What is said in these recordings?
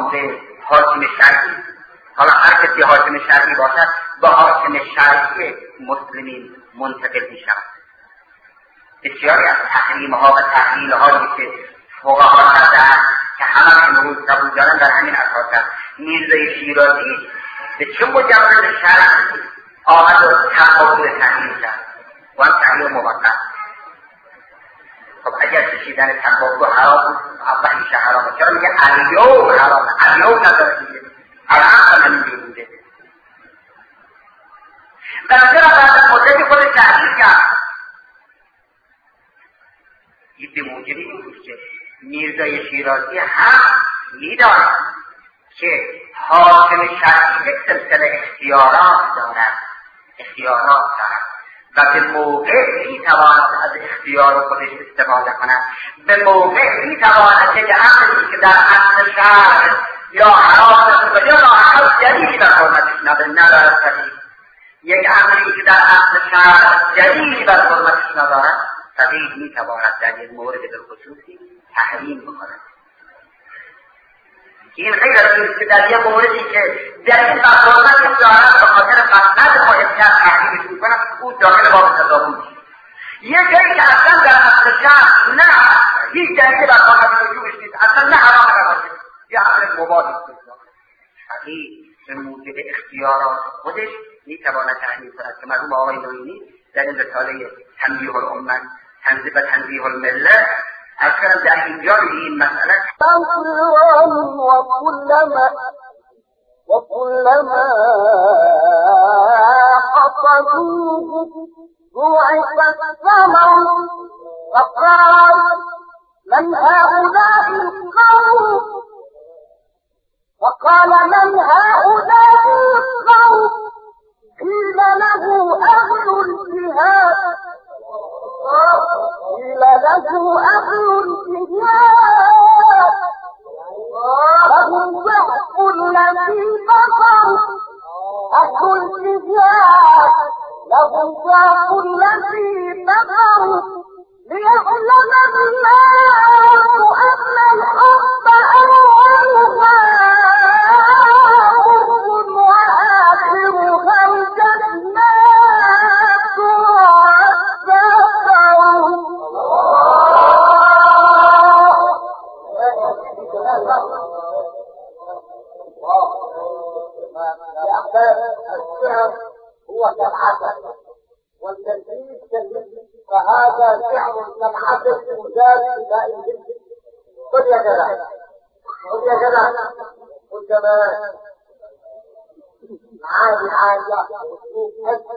آموز حاکم شرعی، حالا هر کسی حاکم شرعی باشد به حاکم شرعی مسلمین منتقل می شود. بسیاری از تحریم ها و تحلیل هایی که فقها کردند که همه امروز قبول دارن در همین اساس است. میرزای شیرازی به چه مجرد شرع آمد و تقابل تحلیل کرد و هم تحلیل موقت. خب اگر کشیدن تنباکو حرام بود اول میشه حرامه. چرا میگه الیوم حرامه؟ الیوم نداره دیگه، الان همینجور بوده. بنظر بعد از مدتی خود تحلیل کرد. این به موجب این بود که میرزای شیرازی هم میداند که حاکم شرعی یک سلسله اختیارات دارد و به موقع میتواند از اختیار خودش استفاده کند، به موقع میتواند که امری که در اصل شرع یا حرام است یا ناحق دلیلی بر حرمتش ندارد صحیح، یک امری که در اصل شرع دلیلی بر حرمتش ندارد صحیح میتواند در یک مورد بالخصوصی تحریم بکند. این غیر از این که در یک موردی که دلیل بر حرمتش دارد به خاطر مقصد مهمیت تحریمش میکند او داخل باب تضامن میشه. یک جایی که اصلا در اصل شرع نه هیچ دلیل بر حرمت وجودش نیست، اصلا نه حرام نباشه یا امر مباح است، صحیح به موجب اختیارات خودش میتواند تحریم کند که مرحوم آقای نوینی در این رساله تنبیه الامه تنزیه المله از کردم در اینجا این مسئله وكلما حصدوه ضعف الثمر فقال من هؤلاء القوم قيل له أهل الجهاد لهم ضعف الذي بصر أهل الجهاد لهم ضعف الذي بصر ليعلم الناس أن الحق أولها مر وآخرها الجنات الشعر هو كالعسل والتنفيذ كالمثل، فهذا شعر كالعسل مزاد بماء الجسد. قل يا جلال قل كمان عادي اسلوب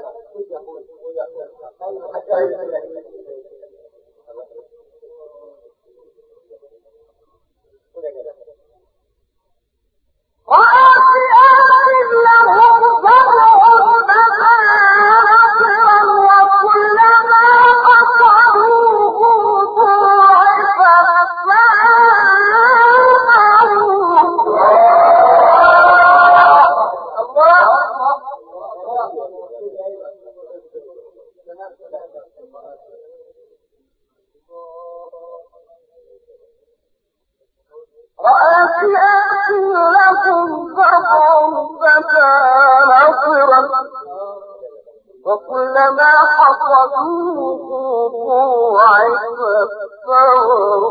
وكلما حصدوه ضعف الثمر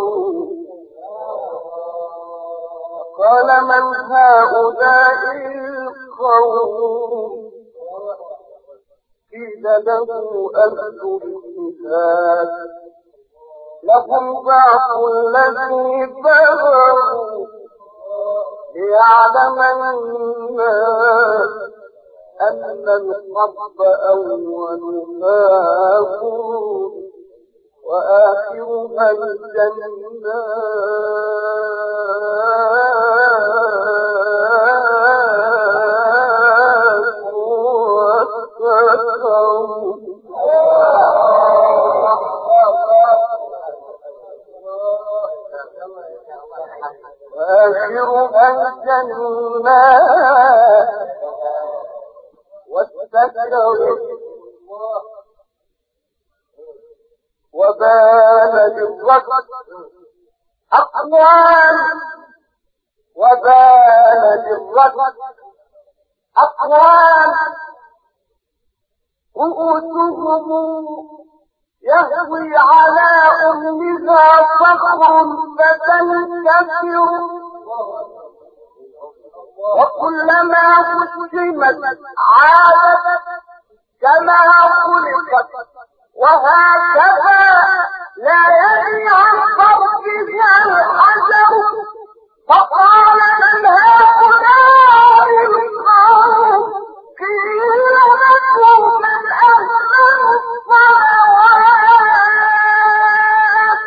قال من هؤلاء القوم قيل له أهل الجهاد لهم ضعف الذي بلغوا ليعلم الناس أن الحق أولها كون وآخرها الجنات والسكر. وآخرها الجنات والسكر وبان للركض أقوال وبان للرجل أقوام رؤوسهم يهوي على أمها صخر فتنكسر وكلما قسمت عادت كما خلقت وهكذا لا يدري عن ضربها الحجر فقال من هؤلاء القوم قيل لكم من أهل الصلوات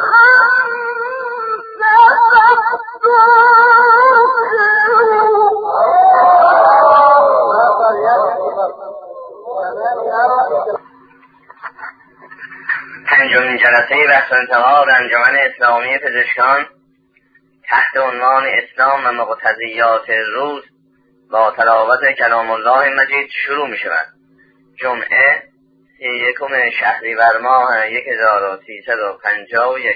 پنجمین جلسه بحث و انتقاد انجمن اسلامی پزشکان تحت عنوان اسلام و مقتضیات روز با تلاوت کلام الله مجید شروع می شود. جمعه 31 شهریور ماه 1351.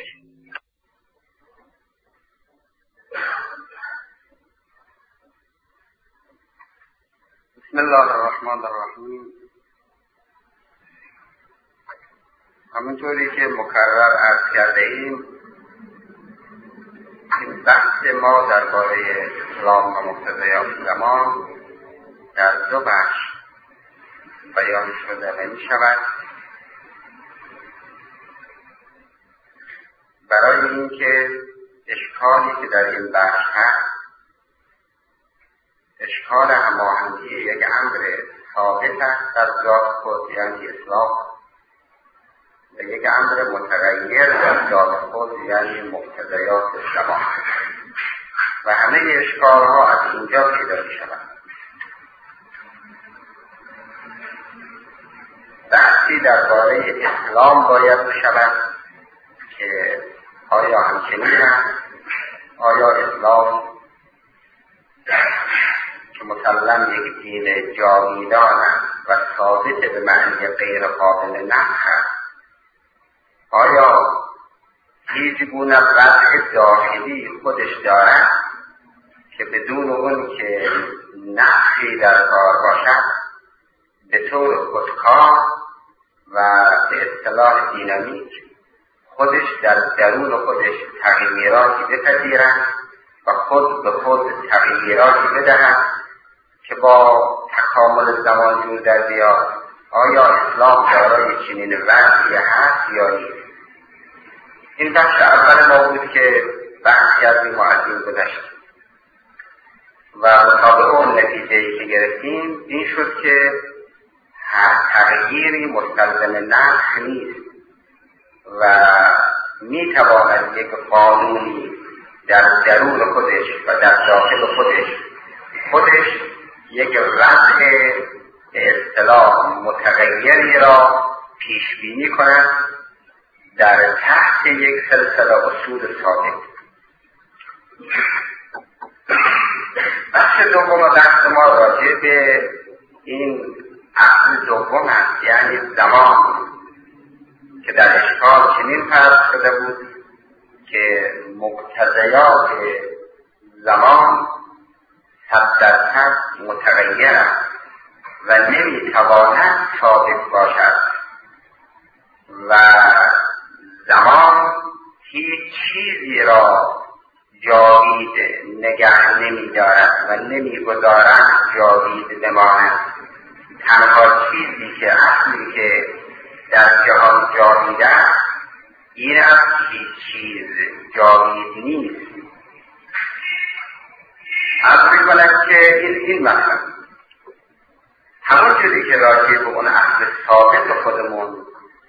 بسم الله الرحمن الرحیم. همونطوری که مکرر عرض کرده ایم، این بحث ما درباره اسلام و مقتضیات زمان در دو بخش بیان شده نمی شود. برای اینکه اشکالی که در این بخش هست، اشکال هماهنگی یک امر ثابت است در ذات خود یعنی اسلام و یک امر متغیر در ذات خود یعنی مقتضیات زمان و همه اشکالها از اینجا پیدا می‌شود. بحثی درباره اسلام باید بشود که آیا همچنین است؟ آیا اسلام که مسلم یک دین جاویدان است و ثابت به معنی غیر قابل نسخ است، آیا هیچ گونه وضع داخلی خودش دارد که بدون اون که نسخی در کار باشد به طور خودکار و به اصطلاح دینامیک خودش در درون خودش تغییراتی بپذیرد و خود به خود تغییراتی بدهد که با تکامل زمان جور در بیاد؟ آیا اسلام دارای چنین وضعی هست یا نیست؟ این بخش اول ما بود که بحث کردیم و از این گذشت و مطابق اون نتیجه‌ای که گرفتیم این شد که تغییری مستلزم نسخ نیست و میتواند یک قانونی در درون خودش و در داخل خودش یک وضع به اصطلاح متغیری را پیش بینی کند در تحت یک سلسله اصول ثابت. بخش دوم بحث ما راجع به این اصل دوم است، یعنی زمان، که در اشکال چنین فرض شده بود که مقتضیات زمان 100% متغیر است و نمیتواند ثابت باشد و زمان هیچ چیزی را جاوید نگه نمی‌دارد و نمی‌گذارد جاوید بماند. تنها چیزی که اصلی که در جهان جاوید است این است هیچ چیز جاوید نیست. از می‌کند که این مطلب همون چیزی که راجع به اون اصل ثابت خودمون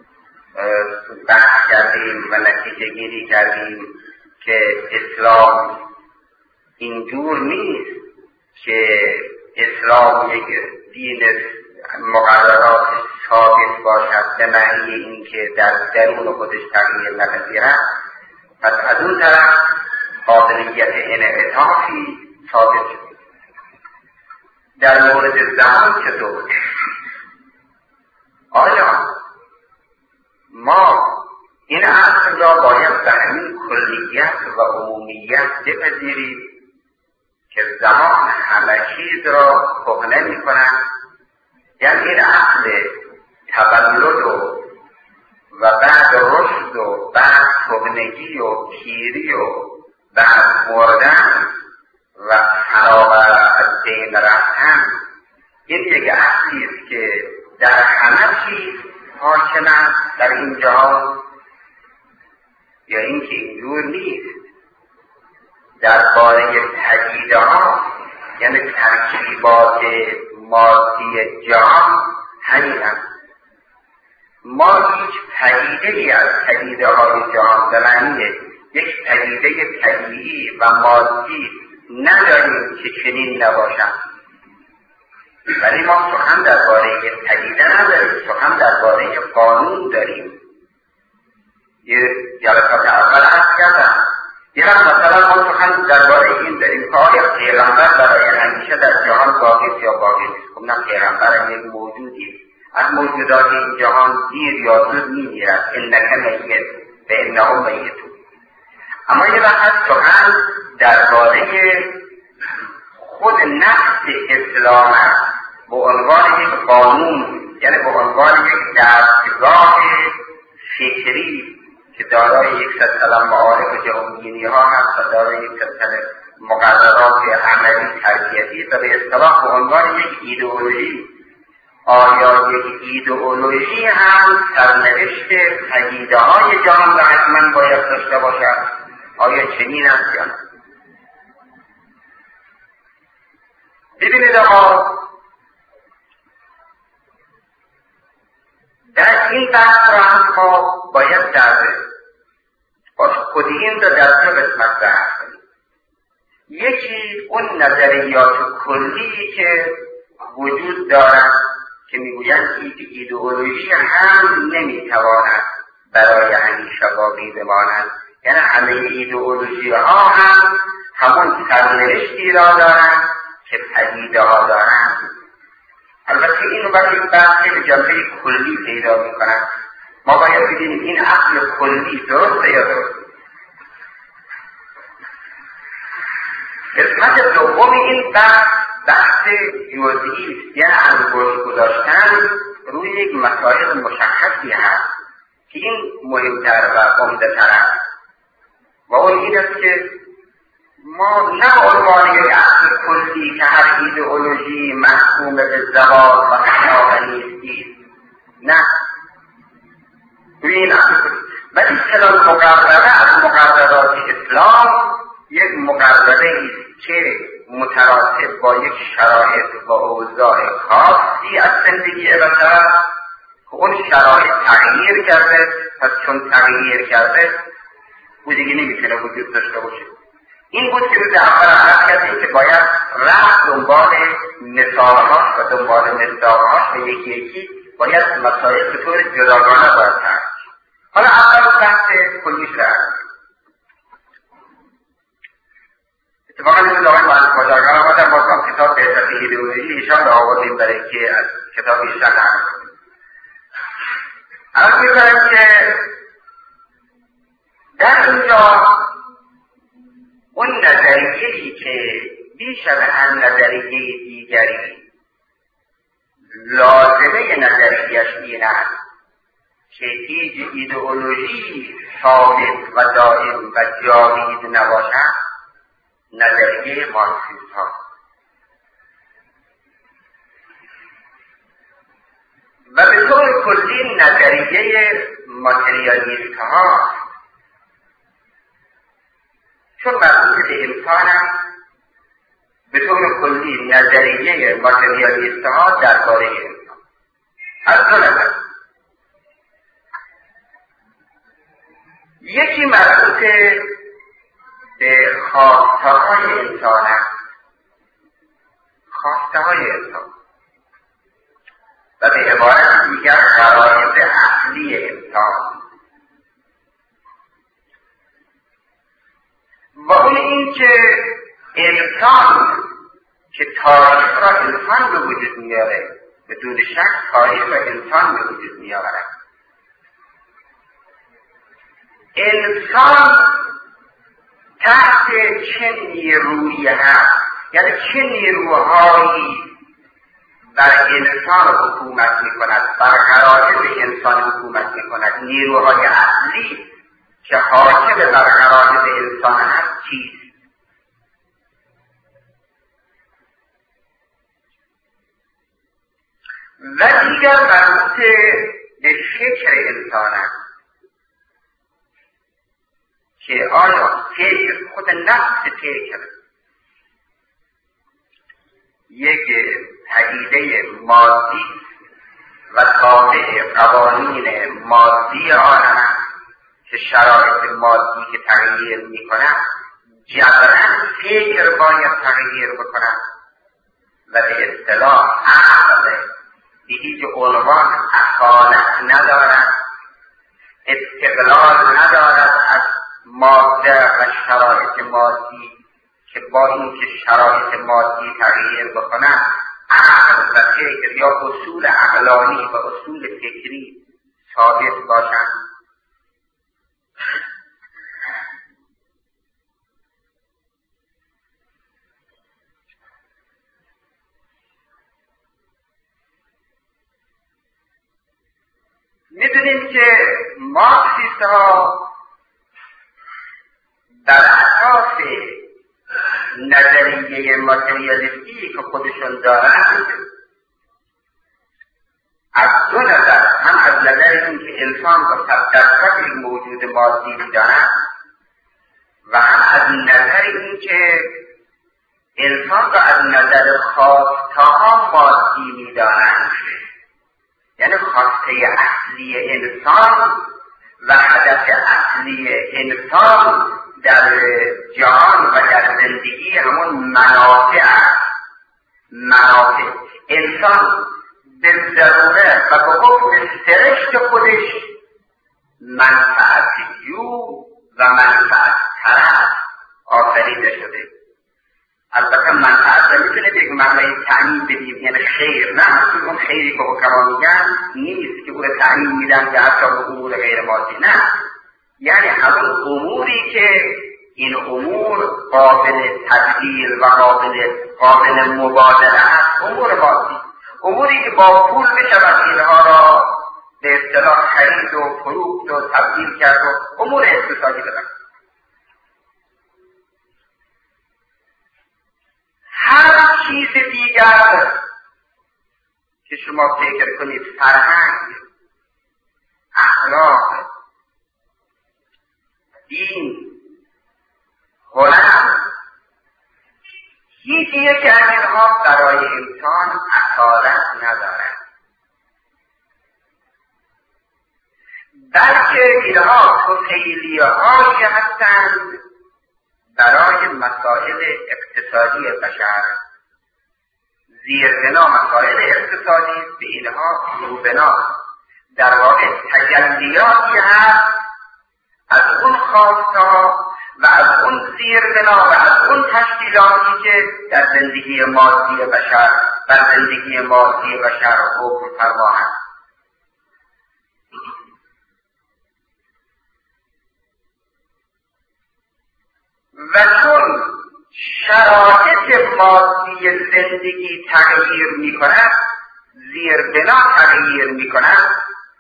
بحث کردیم و نتیجه گیری کردیم که اسلام اینجور نیست که اسلام یک دین مقررات ثابت باشد به معنی اینکه در درون خودش تغییر نپذیرد. پس از اون طرف قابلیت انعطافی ثابت شد. در مورد زمان چطور؟ آیا ما این اصل را باید به همین کلیت و عمومیت بپذیریم که زمان همه چیز را کهنه میکنند، یعنی این اصل تولد و بعد رشد و بعد کهنگی و پیری و بعد مردن و فنا و از بین رفتن، این یک اصلی است که در همه چیز حاکم است در این جهان، یا اینکه اینجور نیست. درباره پدیده ها یعنی ترکیبات مادی جهان همین است. ما هیچ پدیده ای از پدیده های جهان به معنی یک پدیده طبیعی و مادی نداریم که چنین نباشد. ولی ما سخن درباره پدیده نداریم، سخن درباره قانون داریم. یه جلسات اول عرض کردم، یه مثلا ما سخن درباره این داریم که آیا پیغمبر برای همیشه در جهان باقی یا باقی نیست. خب نه، پیغمبر یک موجودی از موجودات این جهان دیر یا زود میگیرد، انک میت و انهم میتون. اما یه وقت سخن درباره خود نفس اسلام است، به عنوان یک قانون، یعنی به عنوان یک دستگاه فکری که دارای یک سلسله معارف جهانگینی ها هست و دارای یک سلسله مقررات عملی تربیتی و به اصطلاح به عنوان یک ایدئولوژی. آیا یک ایدئولوژی هم سرنوشت پدیده های جهان را حتما باید داشته باشد؟ آیا چنین است یا نه؟ ببینید آقا، در این بحث را هم ما باید در خودین را در دو قسمت بحث کنیم. یکی اون نظریات کلی که وجود دارند که میگویند ایدئولوژی هم نمیتواند برای همیشه باقی بماند، یعنی همه ایدئولوژی ها هم همون سرنوشتی را دارند که پدیده ها دارند. البته این وقتی بحث به جنبه کلی پیدا میکنند، ما باید ببینیم این اصل کلی درسته یا درست. قسمت دوم این بحث جزئی است، یعنی انگشت گذاشتن روی یک مسائل مشخصی هست که این مهمتر و عمده‌تر است و اون این است که ما نه به عنوان یک اصل کلی که هر ایدئولوژی محکوم به زوال و خلاف نیستی، نه روی این اصل کلی، ولی چنان مقرره از مقررات اسلام یک مقرره است که متراتب با یک شرایط و اوضاع خاصی از زندگی بشر که اون شرایط تغییر کرده، پس چون تغییر کرده او دیگه نمیتونه وجود داشته باشه. این بود که روز اول عرض کردیم که باید رفت دنبال مثالهاش و دنبال مصداقهاش و یکی یکی باید مسائل به طور جداگانه باید کرد. حالا اول بحث کلیش را اتفاقا این آقای مهندس ماجرگان آمدن بازم کتاب بهتر ایدئولوژی ایشان را آوردیم برای که از کتاب ایشان نقل کنیم. عرض می‌کنم که در اینجا اون نظریه‌ای که بیش از هر نظریه دیگری لازمه نظریه‌اش این است که هیچ ایدئولوژی ثابت و دائم و جاوید نباشد، نظریه مارکسیسم ها و به طور کلی نظریه ماتریالیست ها، چون مربوط به انسان است، به طور کلی نظریه ماتریالیست ها درباره انسان از دو نظر. یکی مربوط به خواسته های انسان است، خواسته های انسان و به عبارت دیگر غرایز اصلی انسان، و اون این که انسان که تاریخ را انسان به وجود میاره، بدون شک تاریخ را انسان به وجود میآورد. انسان تحت چه نیرویی هست یعنی چه نیروهایی بر انسان حکومت میکند، بر غرایز انسان حکومت میکند، نیروهای اصلی که حاکم بر غرایز انسان هست چیست؟ و دیگر مربوط به فکر انسان است که آیا فکر، خود نفس فکر یک پدیده مادی و تابع قوانین مادی عالم است که شرایط مادی که تغییر می‌کند جبراً فکر باید تغییر بکند و به اصطلاح عقل به هیچ عنوان اصالت ندارد، استقلال ندارد از ماده و شرایط مادی که با اینکه شرایط مادی تغییر بکنند عقل و فکر یا اصول عقلانی و اصول فکری ثابت باشند. میدونیم که مارکسیست ها در اساس نظریه ماتریالیستی که خودشون دارند از دو نظر، هم از نظر اینکه انسان را 100% یک موجود مادی می‌دانند و هم از نظر اینکه انسان را از نظر خواسته‌ها مادی می‌دانند، یعنی خواسته اصلی انسان و هدف اصلی انسان در جهان و در زندگی همون منافع است. منافع انسان به ضروره و به حکم سرشت خودش منفعت جو و منفعت طرف آفریده شده. البته منفعت را میتونه به معنای تعیین بدیم، یعنی خیر، نه اون خیری که حکما میگن نیست که اون تعیین میدن که حتی به امور غیر مادی، نه، یعنی همون اموری که این امور قابل تبدیل و قابل مبادله است، امور مادی، اموری که با پول بشود اینها را به اصطلاح خرید و فروخت و تبدیل کرد و امور اقتصادی بدن. هر چیز دیگر که شما فکر کنید، فرهنگ، اخلاق، دین، هنر، هیچ یک از اینها برای انسان اصالت ندارد، بلکه اینها تفیلیه‌هایی هستند برای مسائل اقتصادی بشر. زیربنا مسائل اقتصادی به اینها روبنا، در واقع تجلیاتی هست از اون خواستها و از اون زیربنا و از اون تشکیلاتی که در زندگی مادی بشر و زندگی مادی بشر حکم فرما هست. و چون شرایط مادی زندگی تغییر می کند، زیربنا تغییر می کند،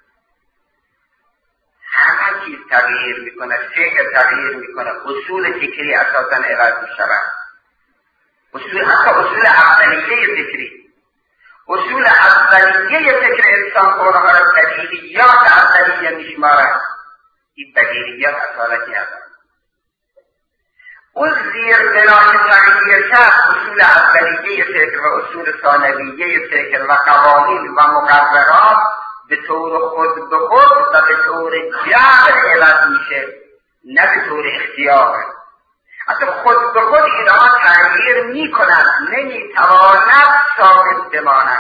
همه چیز تغییر می کند، فکر تغییر می کند، اصول فکری اساساً عوض می شود، حتی اصول اولیه فکری، اصول اولیه فکر انسان اونها را بدیهیات اولیه می شمارد. این بدیهیات اصالتی هستند. اون زیربنا که تغییر کرد، اصول اولیه فکر و اصول ثانویه فکر و قوانین و مقررات به طور خود به خود و به طور جبر عوض میشه، نه به طور اختیار. حتی خود به خود اینها تغییر میکنند، نمیتواند ثابت بماند.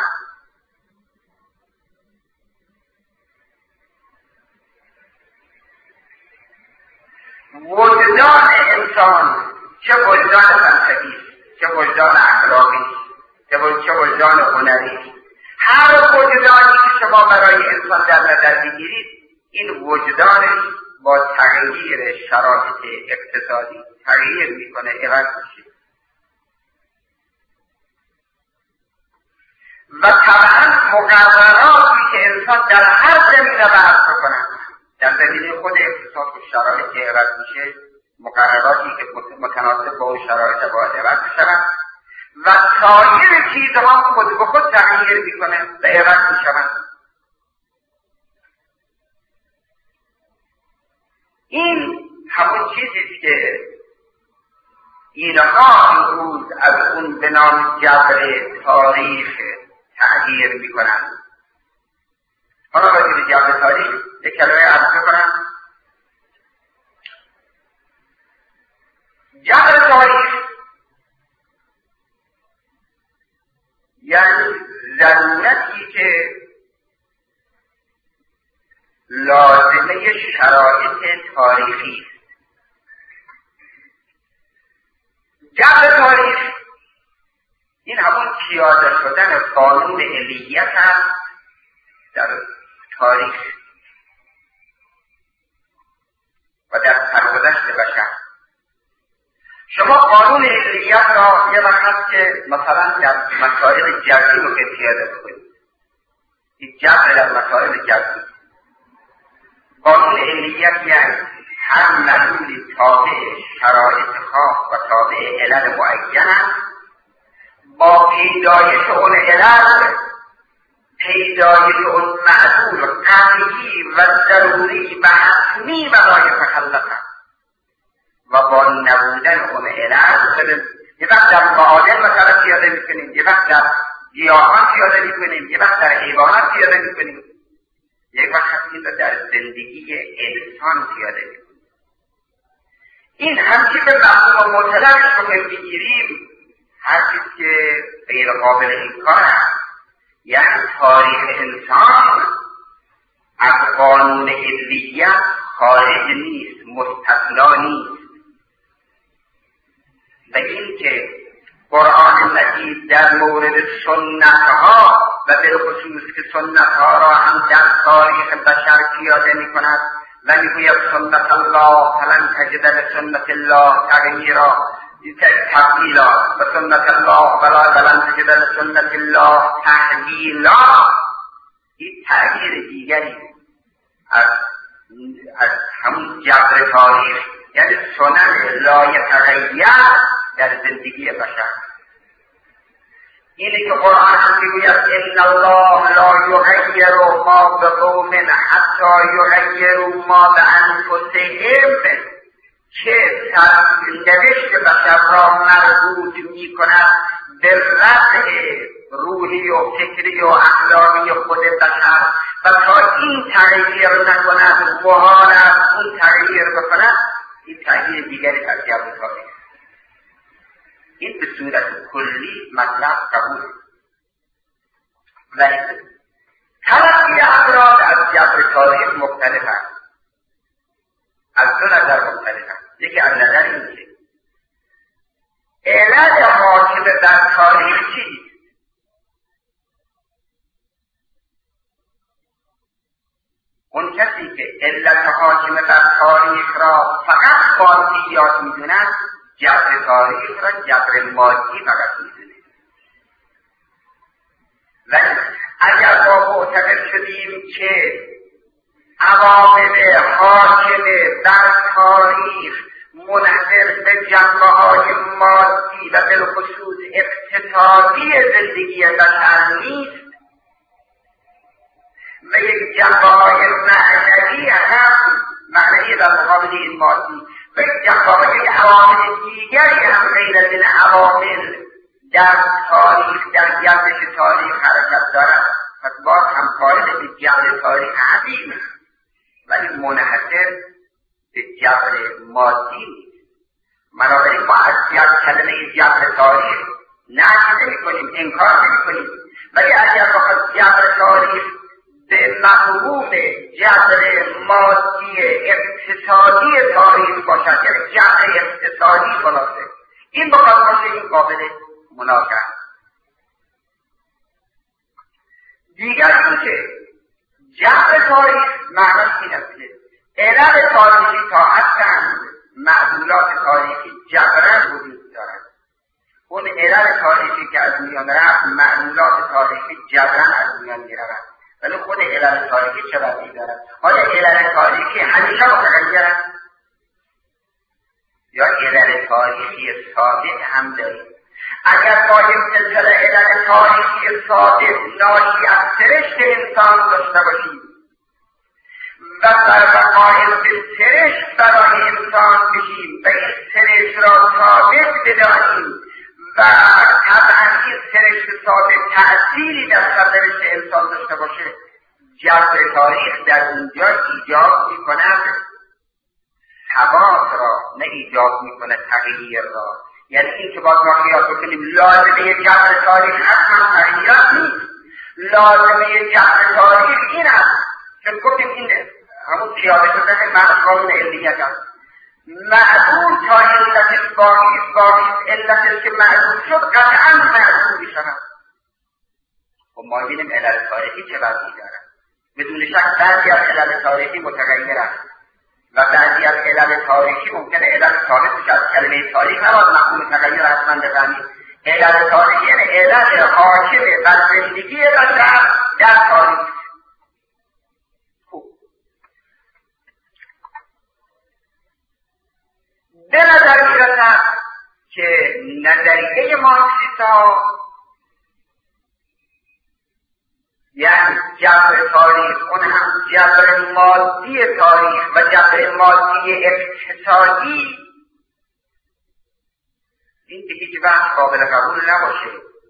وجدان انسان، چه وجدان فلسفی، چه وجدان اخلاقی، چه وجدان هنری، هر وجدانی که شما برای انسان در نظر بگیرید، این وجدانش با تغییر شرایط اقتصادی تغییر میکنه، عوض میشه. و طبعا مقرراتی که انسان در هر زمینه بحث بکنن، در زمینه خود اقتصاد و شرایط عوض میشه، مقرراتی که متناسب با اون شرایط باید عوض بشن و سایر چیزها خود به خود تغییر میکنه و عوض میشن. این همون چیزیست که اینها امروز از اون به نام جبر تاریخ تغییر میکنن. حالا باید به جبر تاریخ یک کلمه عرض کنم. جبر تاریخ یعنی ضرورتی که لازمه شرایط تاریخی است. جبر تاریخ این همون پیاده شدن قانون علیت هست در تاریخ و در سرگذشت بشر. شما قانون علیت را یه وقت هست که مثلا در مسائل جبری رو که پیاده بکنید، این جبر در مسائل جبری. قانون علیت یعنی هر مدلولی تابع شرایط خاص و تابع علل معین با پیدایش اون علل، پیدایش اون معدول قطعی و ضروری و حتمی برای تخلق و با نبودن اون علل، یه وقت در معادن مثلا پیاده میکنیم، یه وقت در گیاهان پیاده میکنیم، یه وقت در حیوانات پیاده میکنیم، یک وقت این رو در زندگی انسان پیاده میکنیم. این همچی به مفهوم مطلقش رو میگیریم، هر چیز که غیر قابل انکار است، یعنی تاریخ انسان از قانون علیت خارج نیست، مستثنا نیست. و این که قرآن مجید در مورد سنتها و بالخصوص که سنتها را هم در تاریخ بشر پیاده می کند و میگوید سنت الله فلن تجد لسنت الله تغییرا تبدیلا و سنت الله فلن تجد لسنت الله تحویلا. این تغییر دیگری از همون جبر تاریخ، یعنی سنن لا یتغیر در زندگی بشر. اینی که قرآن هم میگوید ان الله لا یغیر ما بقوم حتی یغیروا ما بانفسهم، که سرنوشت بشر را مربوط میکند به رفع روحی و فکری و اخلاقی خود بشر و تا این تغییر نکند، محال است اون تغییر بکند. این تغییر دیگری از جبر تاریخ. این به صورت کلی مطلب قبول است، ولی تلقی افراد از جبر تاریخ مختلف است، از دو نظر مختلف است. یکی از نظر این که علت حاکم در تاریخ چیست؟ اون کسی که علت حاکم در تاریخ را فقط مادیات می‌دوند، جبر تاریخ را جبر مادی فقط می‌دونه. ولی اگر ما معتقد شدیم که عوامل حاکم در تاریخ منحصر به جنبه‌های مادی و بالخصوص اقتصادی زندگی بشر نیست و یک جنبه‌های معنوی هم معنوی در مقابل این مادی و یک جنبه‌های عوامل دیگری هم غیر از این عوامل در تاریخ، در گردش تاریخ حرکت دارد، پس باز هم قائل به جبر تاریخ عظیم است، ولی منحصر به جبر مادی نیست. بنابراین ما از کلمه جبر تاریخ نفی نمی‌کنیم، انکار نمی‌کنیم، ولی اگر بخواد جبر تاریخ به مفهوم جبر مادی اقتصادی تاریخ باشد، یعنی جبر اقتصادی خلاصه، این بخواد باشه، این قابل مناقشه. دیگر این که جبر تاریخ معناش این است که علل تاریخی تا حداً معدولات تاریخی جبران وجود دارد. اون علل تاریخی که از میان رفت، معدولات تاریخی جبران از میان میرود. ولی خود علل تاریخی چه وضعی دارد؟ آیا علل تاریخی همیشه متغیرند یا علل تاریخی ثابت هم داریم؟ اگر باید سلسله علل تاریخی ثابت ناشی از سرشت انسان داشته باشیم و در بقای به سرشت برای انسان بشیم و این سرشت را ثابت بدانیم و طبعا این سرشت ثابت تأثیری در سرنوشت انسان داشته باشه، جبر تاریخ در اونجا ایجاب میکند ثبات را، نه ایجاب میکند تغییر را. یعنی این که باید ما قیاس بکنیم لازمه جبر تاریخ اصلا تغییرات نیست. لازمه جبر تاریخ این است که گفتیم این همون قیاس شدن معنی قانون علیت است. معلوم تا علتش باقی علتش که معلوم شد قطعا معلوم میشود. و ما بینیم علت تاریخی چه وضعی دارد. بدون شک بعضی از علت تاریخی متغیر است و بعضی از علت تاریخی ممکنه علت ثابت بشه. از کلمه تاریخ نباید مفهوم تغییر حتما بفهمید. علت تاریخی یعنی علت حاکم بر زندگی بشر در تاریخ. به نظر می‌رسد که نظریه مارکسیستا یعنی جبر تاریخ، اون هم جبر مادی تاریخ و جبر مادی اقتصادی، این به هیچ وقت قابل قبول نباشه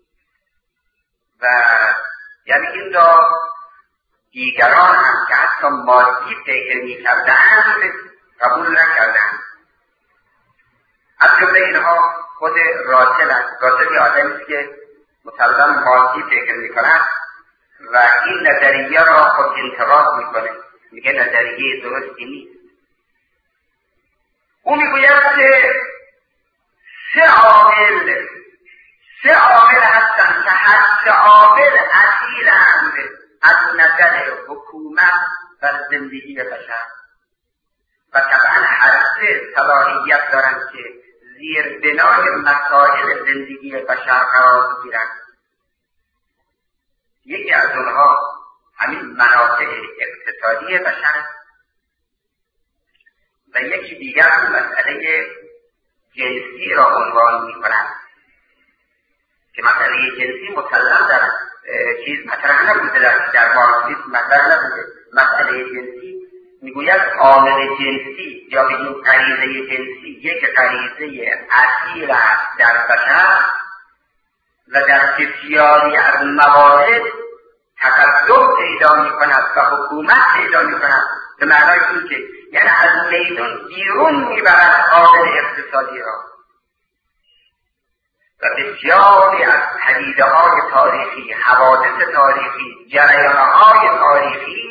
و یعنی این را دیگران هم که حتی مادی فکر می‌کردند قبول نکردند. از جمله اینها خود راسل است. راسل آدمی است که مسلم مادی فکر می‌کند و این نظریه را خود انتقاد میکنه، میگه نظریه درستی نیست. او میگوید که سه عامل هستند که هر سه عامل اصیلند از نظر حکومت و زندگی بشر و طبعا هر سه صلاحیت دارند که زیر بنای مسائل زندگی بشر قرار گیرند. یکی از اونها همین منافع اقتصادی بشر و یکی دیگر مسئله جنسی را عنوان می‌کنند که مسئله جنسی مسلم در چیز مطرح نبوده، در مارکسیسم مطرح نبوده. مسئله جنسی میگوید عامل جنسی یا بگیم غریزه جنسی یک غریزه اصیل است در بشر و در بسیاری از موارد تقدم پیدا می‌کند و حکومت پیدا می‌کند، به معنای این که یعنی از میدون بیرون میبرد عامل اقتصادی را و بسیاری از پدیده‌های تاریخی، حوادث تاریخی، جریان‌های تاریخی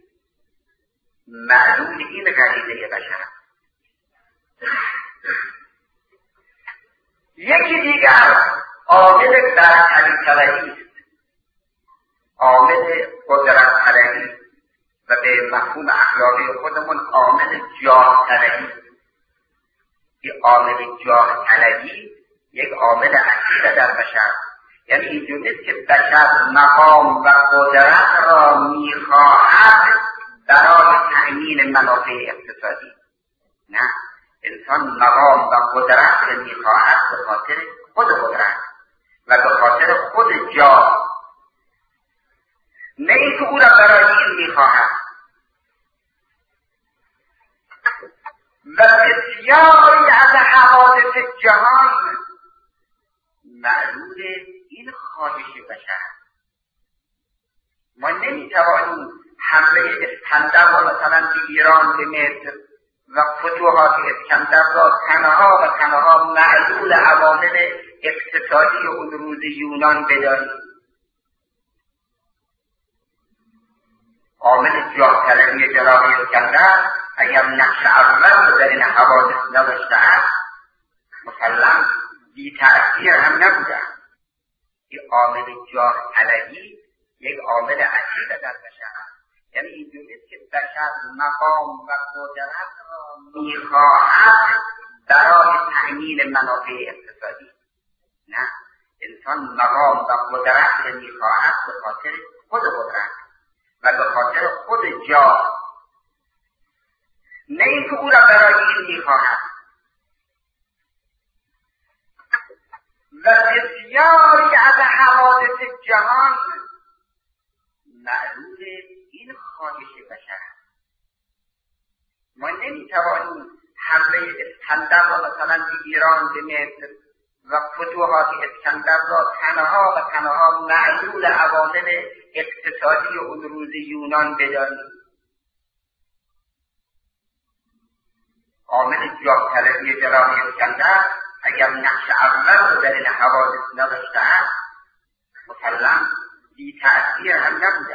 معلول این غریزه بشر است. یکی دیگر عامل برتری طلبی است، عامل قدرت طلبی و به مفهوم اخلاقی خودمون عامل جاه طلبی. این عامل جاه طلبی یک عامل اصیل در بشر، یعنی اینجور نیست که بشر مقام و قدرت را میخواهد برای تأمین منافع اقتصادی. نه، انسان مقام و قدرت را میخواهد به خاطر خود قدرت و به خاطر خود جاه، نه اینکه او را برای این میخواهد. و بسیاری از حوادث جهان معلول این خواهش بشر. ما نمیتوانیم حمله اسکندر و مثلا به ایران به مصر و فتوحات اسکندر را تنها معلول عوامل اقتصادی اون روز یونان بدانیم. عامل جاه طلبی جناب اسکندر اگر نقش اول در این حوادث نداشته است مسلم بی تأثیر هم نبوده. این عامل جاه طلبی یک عامل اصیل در بشر است. یعنی اینجور نیست که بشر مقام و قدرت را میخواهد برای تأمین منافع اقتصادی. نه، انسان مقام و قدرت میخواهد به خاطر خود قدرت و به خاطر خود جا، نه اینکه او را برای این میخواهد. و بسیاری از حوادث جهان معلول این خواهش بشر است. ما نمیتوانیم حمله اسکندر را مثلا به ایران، به مصر و فتوحات اسکندر را تنها و تنها معلول عوامل اقتصادی اون روز یونان بدانیم. عامل جاه طلبی جناب اسکندر اگر نقش اول رو در این حوادث نداشته است مسلم بی تأثیر هم نبوده.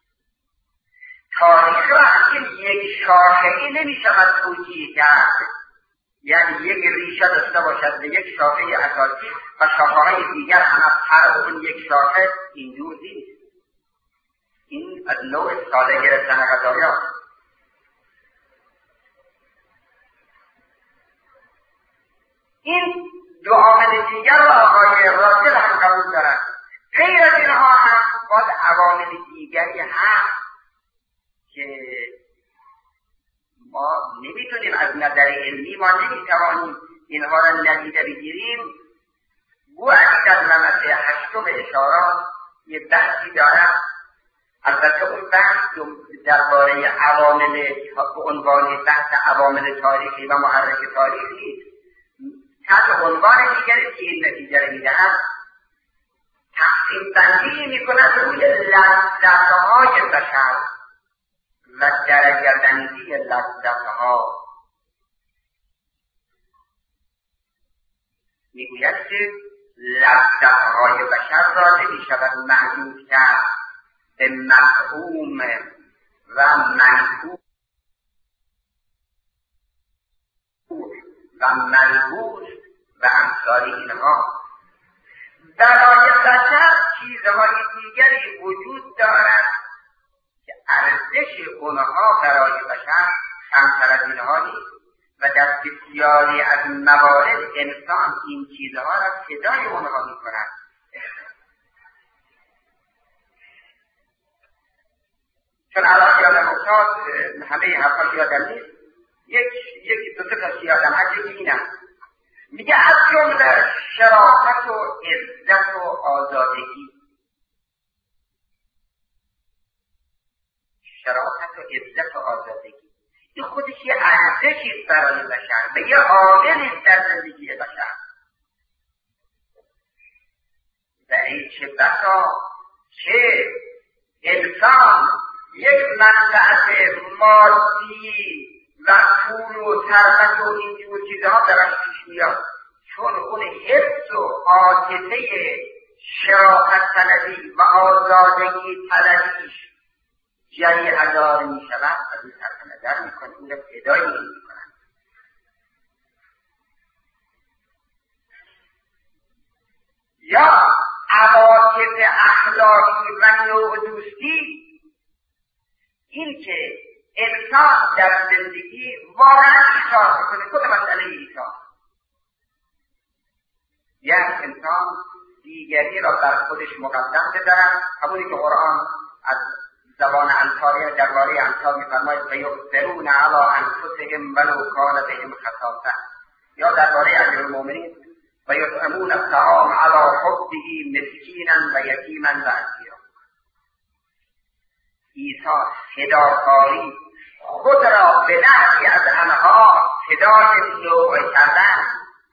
تاریخ را از یک شاخه‌ای نمی‌شود توجیه کرد، یعنی یک ریشه داشته باشد به یک شاخه اساسی و شاخه‌های دیگر هم از فرع اون یک شاخه، اینجور نیست. این از نوع ساده گرفتن قضایا. این دو عامل دیگر را آقای راسل هم قبول دارد. غیر از اینها هم باید عوامل دیگری هست که ما نمیتونیم از نظر علمی ما نمیتوانیم اینها را ندیده بگیریم. گو عدید از نمسه هشتم اشارات یه بحثی دارد. البته اون بحث درباره عوامل به عنوان بحث عوامل تاریخی و محرک تاریخی تحت عنوان دیگری که این نتیجه را میدهد تقسیم بندی میکند روی لذتهای بشر و درجه بندی لذتها. میگوید که لذتهای بشر را نمیشود محدود کرد به مفهوم و منحوس و ملبوس و امثال اینها. برای بشر چیزهای دیگری وجود دارد که ارزش اونها برای بشر کمتر از اینها نیست و در بسیاری از موارد انسان این چیزها را فدای اونها میکند. چون الان یادم افتاد، همه این حرفا یادم نیست، یک دو تا یادم هست، یکی اینم میگه از جمله شرافت و عزت و آزادگی. شرافت و عزت و آزادگی این خودش یه ارزشی برای بشر و یه عاملی در زندگی بشر. و این چه بسا چه انسان یک منفعت مادی و پول و ثروت و اینجور چیزها درش پیش میاد، چون اون حس و عاطفه شرافت طلبی و آزادگی طلبیش جری عذار می شود و این صرف نظر می کنه، اون ابتدایی می کنن. یا عواطف اخلاقی و نوع دوستی، این که انسان در زندگی واقعا ایثار میکنه. خود مسئله ایثار، یعنی انسان دیگری را بر خودش مقدم بدارد. همونی که قرآن از زبان انصاری درباره انصار میفرماید فیؤثرون علی انفسهم ولو کان بهم خصاصه، یا درباره امیرالمؤمنین فیطعمون الطعام علی حبه مسکینا و یتیما و اسیرا. ایثار، فداکاری، خود را به نحوی از آنها فدای نوع کردن.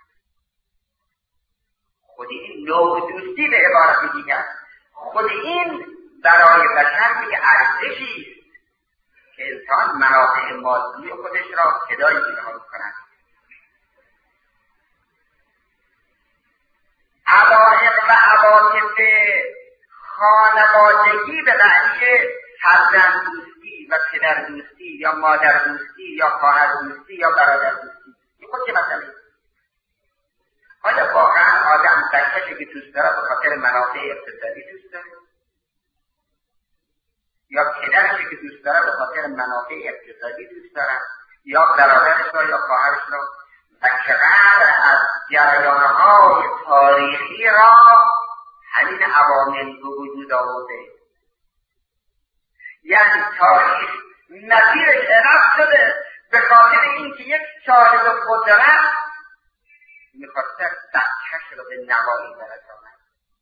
خود این نوع دوستی به عبارت دیگر، خود این برای بشر یک ارزشی است که انسان منافع مادی خودش را فدای اینها می‌کند. علایق و عواطف خانوادگی به معنی فرزند دوستی و پدر دوستی یا مادر دوستی یا خواهر دوستی یا برادر دوستی، این خود چه مسئله؟ آیا واقعا آدم بچه‌شو که دوست داره به خاطر منافع اقتصادی دوست داره؟ یا پدرشو که دوست داره به خاطر منافع اقتصادی دوست داره؟ یا برادرش را یا خواهرش را؟ و چقدر از جریان‌های تاریخی را همین عوامل به وجود آورده. یعنی تاریخ مسیرش عوض شده به خاطر اینکه یک صاحب قدرت میخواسته بچه‌ش رو به نوایی برساند.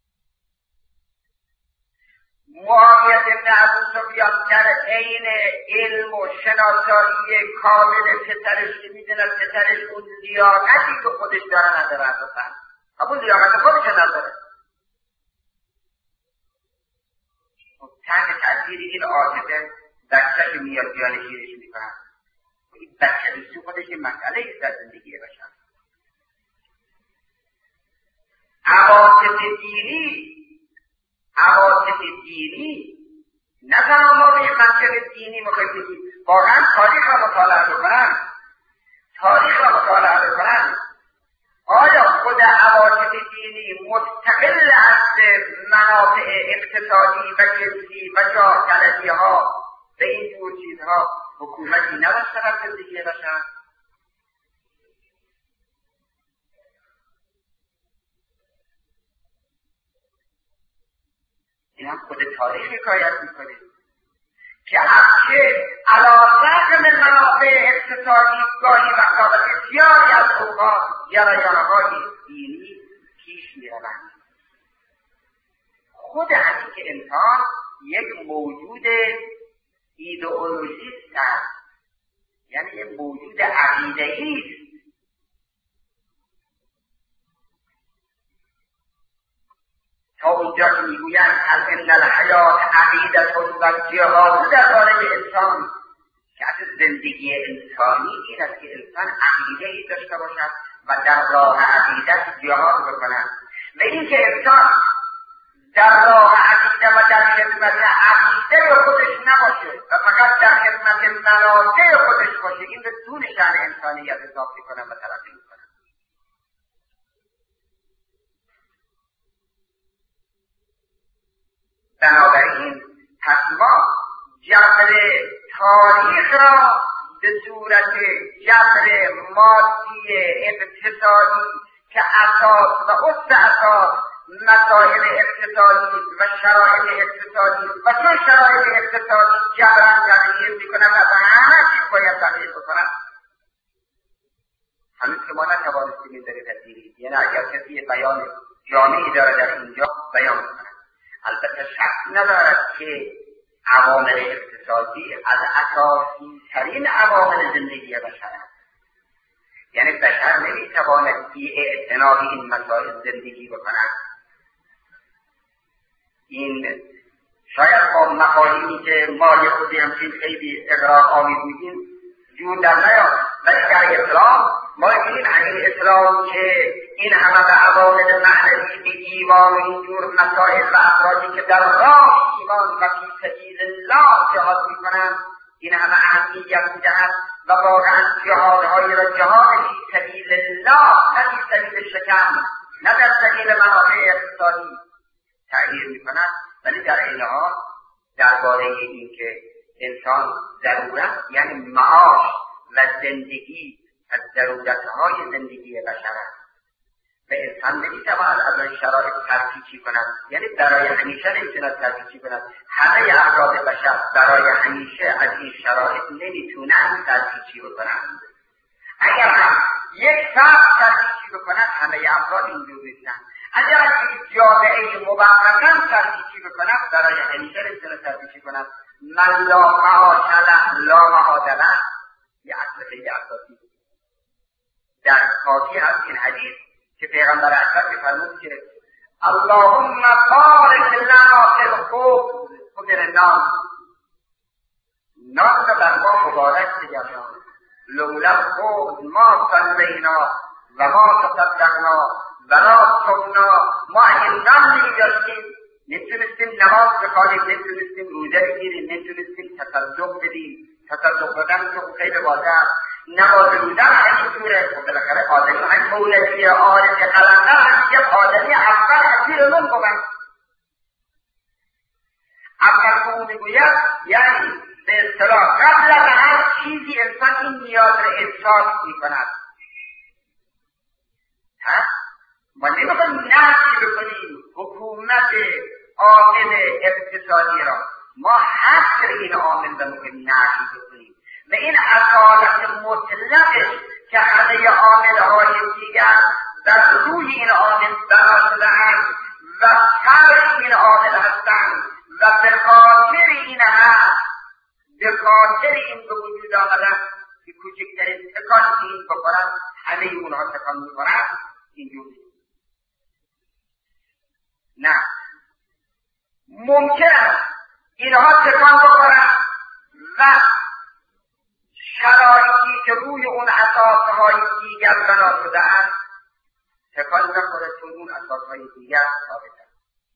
معاویه بن ابو سفیان در عین علم و شناسایی کامل پسرش که میدونه پسرش اون لیاقتی که خودش داره نداره اساسا. اون لیاقت خودش نداره. تحت تاثیر این عاطفه بچه‌ش میاد جانشینش میکنه. این بچه دوستی خودش مسئله است در زندگی بشر. عواطف دینی نه تنها ما به منطق دینی میخوایم بگیم، واقعا تاریخ را مطالعه بکنن آیا خود عواطف دینی مستقل از منافع اقتصادی و جنسی و جاه طلبی ها به این جور چیزها حکومتی نباشته در زندگی بشر؟ این هم خود تاریخ حکایت میکنه که هرچه علی‌رغم منافع اقتصادی گاهی وقتا و بسیاری از اوقات جریان‌های دینی پیش میروند. خود همین که انسان یک موجود ایدئولوژیست است، یعنی یک موجود عقیده‌ای است. تا اونجا که میگویند ان الحیات عقیدة و جهاد درباره انسان، که اصل زندگی انسانی این است که انسان عقیده‌ای داشته باشد و در راه عقیدت جهاد بکند. و این که انسان در راه عقیده و در خدمت عقیده خودش نباشه و فقط در خدمت منافع خودش باشه، این به دون شأن انسانیت حساب میکنن و تلقی میکنن. بنابراین پس ما جبر تاریخ را به صورت جبر مادی اقتصادی که اساس و اساس مسائل اقتصادی و شرایط اقتصادی و چون شرایط اقتصادی جبران تغییر میکنن و به همه چیز باید تغییر بکنن. هنوز که ما نتوانستیم این داره تدبیری، یعنی اگر کسی بیان جامعی داره در اینجا بیان کنه، البته شک ندارد که عوامل اقتصادی از اساسی ترین عوامل زندگی بشر است. یعنی بشر نمیتواند بی اعتنا به این مسائل زندگی بکند. این شاید با مفاهیمی که ما یه خودی همچین خیلی اغراق‌آمیز میگیم جور در نیاد، ولی در اسلام ما این اسلام که این همه به عوامل معنوی به ایمان و اینجور مسائل و افرادی که در راه ایمان و فی سبیل الله جهاد میکنند این همه اهمیت میدهد و واقعا جهادهایی را جهاد فی سبیل الله نه فی سبیل شکم نه در سبیل منافع اقتصادی تغییر میکند. ولی در این حال درباره این که انسان ضرورت یعنی معاش و زندگی از ضرورتهای زندگی بشر است و انسان نمیتواند از این شرایط ترفیچی کند، یعنی برای همیشه نمیتواند ترفیچی کند. همه افراد بشر برای همیشه از این شرایط نمیتونند ترفیچی بکنند. اگر هم یک فرد ترفیچی بکند همه افراد اینجور نیستند. اگر یک جامعه موقتا ترفیچی بکند برای همیشه نمیتواند ترفیچی کند. من لا معاش له لا معاد له، یه اصل خیلی اساسی در کافی از این حدیث که پیغمبر اکرم می‌فرمود که اللهم بارک لنا فی الخبز خبز نان را بر ما مبارک بگردان، لولا الخبز ما صلینا و ما تصدقنا ولا صمنا. ما اگه نان نمی‌داشتیم نمیتونستیم نماز بخوانیم، نمیتونستیم روزه بگیریم، نمیتونستیم تصدق بدیم. تصدق بدن که خیلی واضح است. نماز روزه همین طوره. خب بالاخره آدمی هم مولوی عارف قلندر هم یک آدمی اول حسیر نون بود. اول که اون میگوید یعنی به اصطلاح قبل از هر چیزی انسان این نیاز را احساس میکند. ما نمیخوایم نحسی بکنیم، حکومت حکومت عامل اقتصادی را ما حصر این عامل به موقع نفی بکنیم و این اصالت مطلقش که همه عاملهای دیگر در روی این عامل بنا شده‌اند و تبع این عامل هستند و به خاطر این هست، به خاطر این به وجود آمدن که کوچکترین تکان این بکنند همه اونها تکان میکنند، اینجوری نه. ممکن است اینها تکان بکنند و شرایطی که روی اون اساسهای دیگر بنا شده‌اند تکان نخوره، چون اون اساسهای دیگر ثابتند.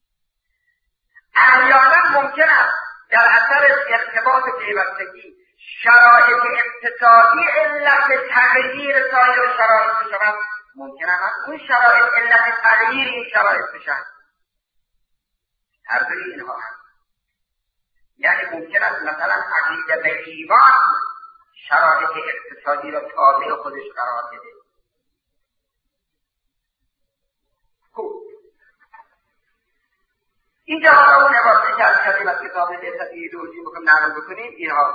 احیانا ممکن است در اثر ارتباط پیوستگی شرایط اقتصادی علت تغییر سایر شرایط بشود، ممکن است اون شرایط علت تغییر این شرایط بشود. هر دوی اینها هست. یعنی ممکن است مثلا عقیده به ایمان شرایط اقتصادی را تابع خودش قرار بده. خوب، اینجا حالا اون عبارتی که از کردیم از کتاب لذت ایدئولوژی میخوایم نقل بکنیم اینها.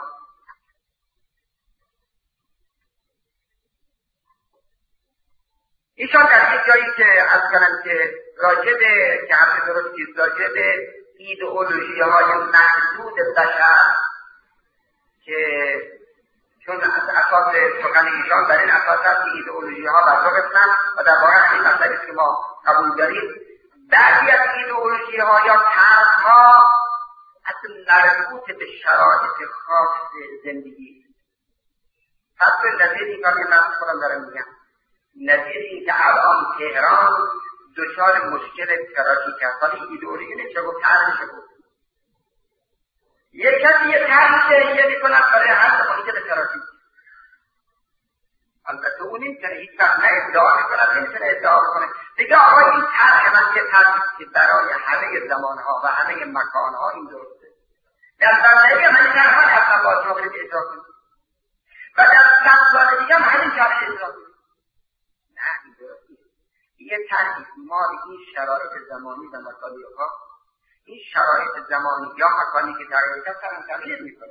ایشان در یک جایی که از کنم که راجب که همه درستید راجب ایدئولوژی های محدود بشر که چون اساس سخن ایشان در این اساس هست که ایدئولوژی ها بر دو قسمند و در واقع این مسئله که ما قبول داریم، بعضی از ایدئولوژی ها یا طرح ها اصلا مربوط به شرایط خاص زندگی. پس به نظیر این کاری من خودم دارم میگم، نظیر این که الان تهران دچار مشکل ترافیک است، ولی ایدئولوژی نمیشه گفت، طرح میشه گفت. یک کسی یه طرح تهیه میکنه برای حل مشکل ترافیک. البته اون نمیتونه هیچ وقت نه ادعا میکنه، نمیتونه ادعا کنه دیگه آقا این طرح من یه طرحی که برای همه زمانها و همه مکانها این درسته. در زمانه من این طرح من اصلا باید رو برید اجرا کنید و در 100 سال دیگه هم همین طرح اجرا کنید. نه این درست نیست. یه طرحی ما این شرایط زمانی و مکانی ها، این شرایط زمانی یا مکانی که تغییر کرد تغییر میکنه.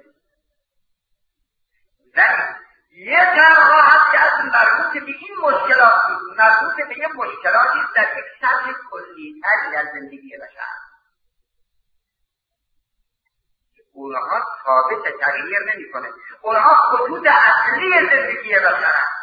یه طرح هست که اصلا مربوط به این مشکلات بود، مربوط به یه مشکلاتی در یک سطح کلی تری در زندگی بشر. اونها ثابت تغییر نمیکنه، اونها خطوط اصلی زندگی بشر هست.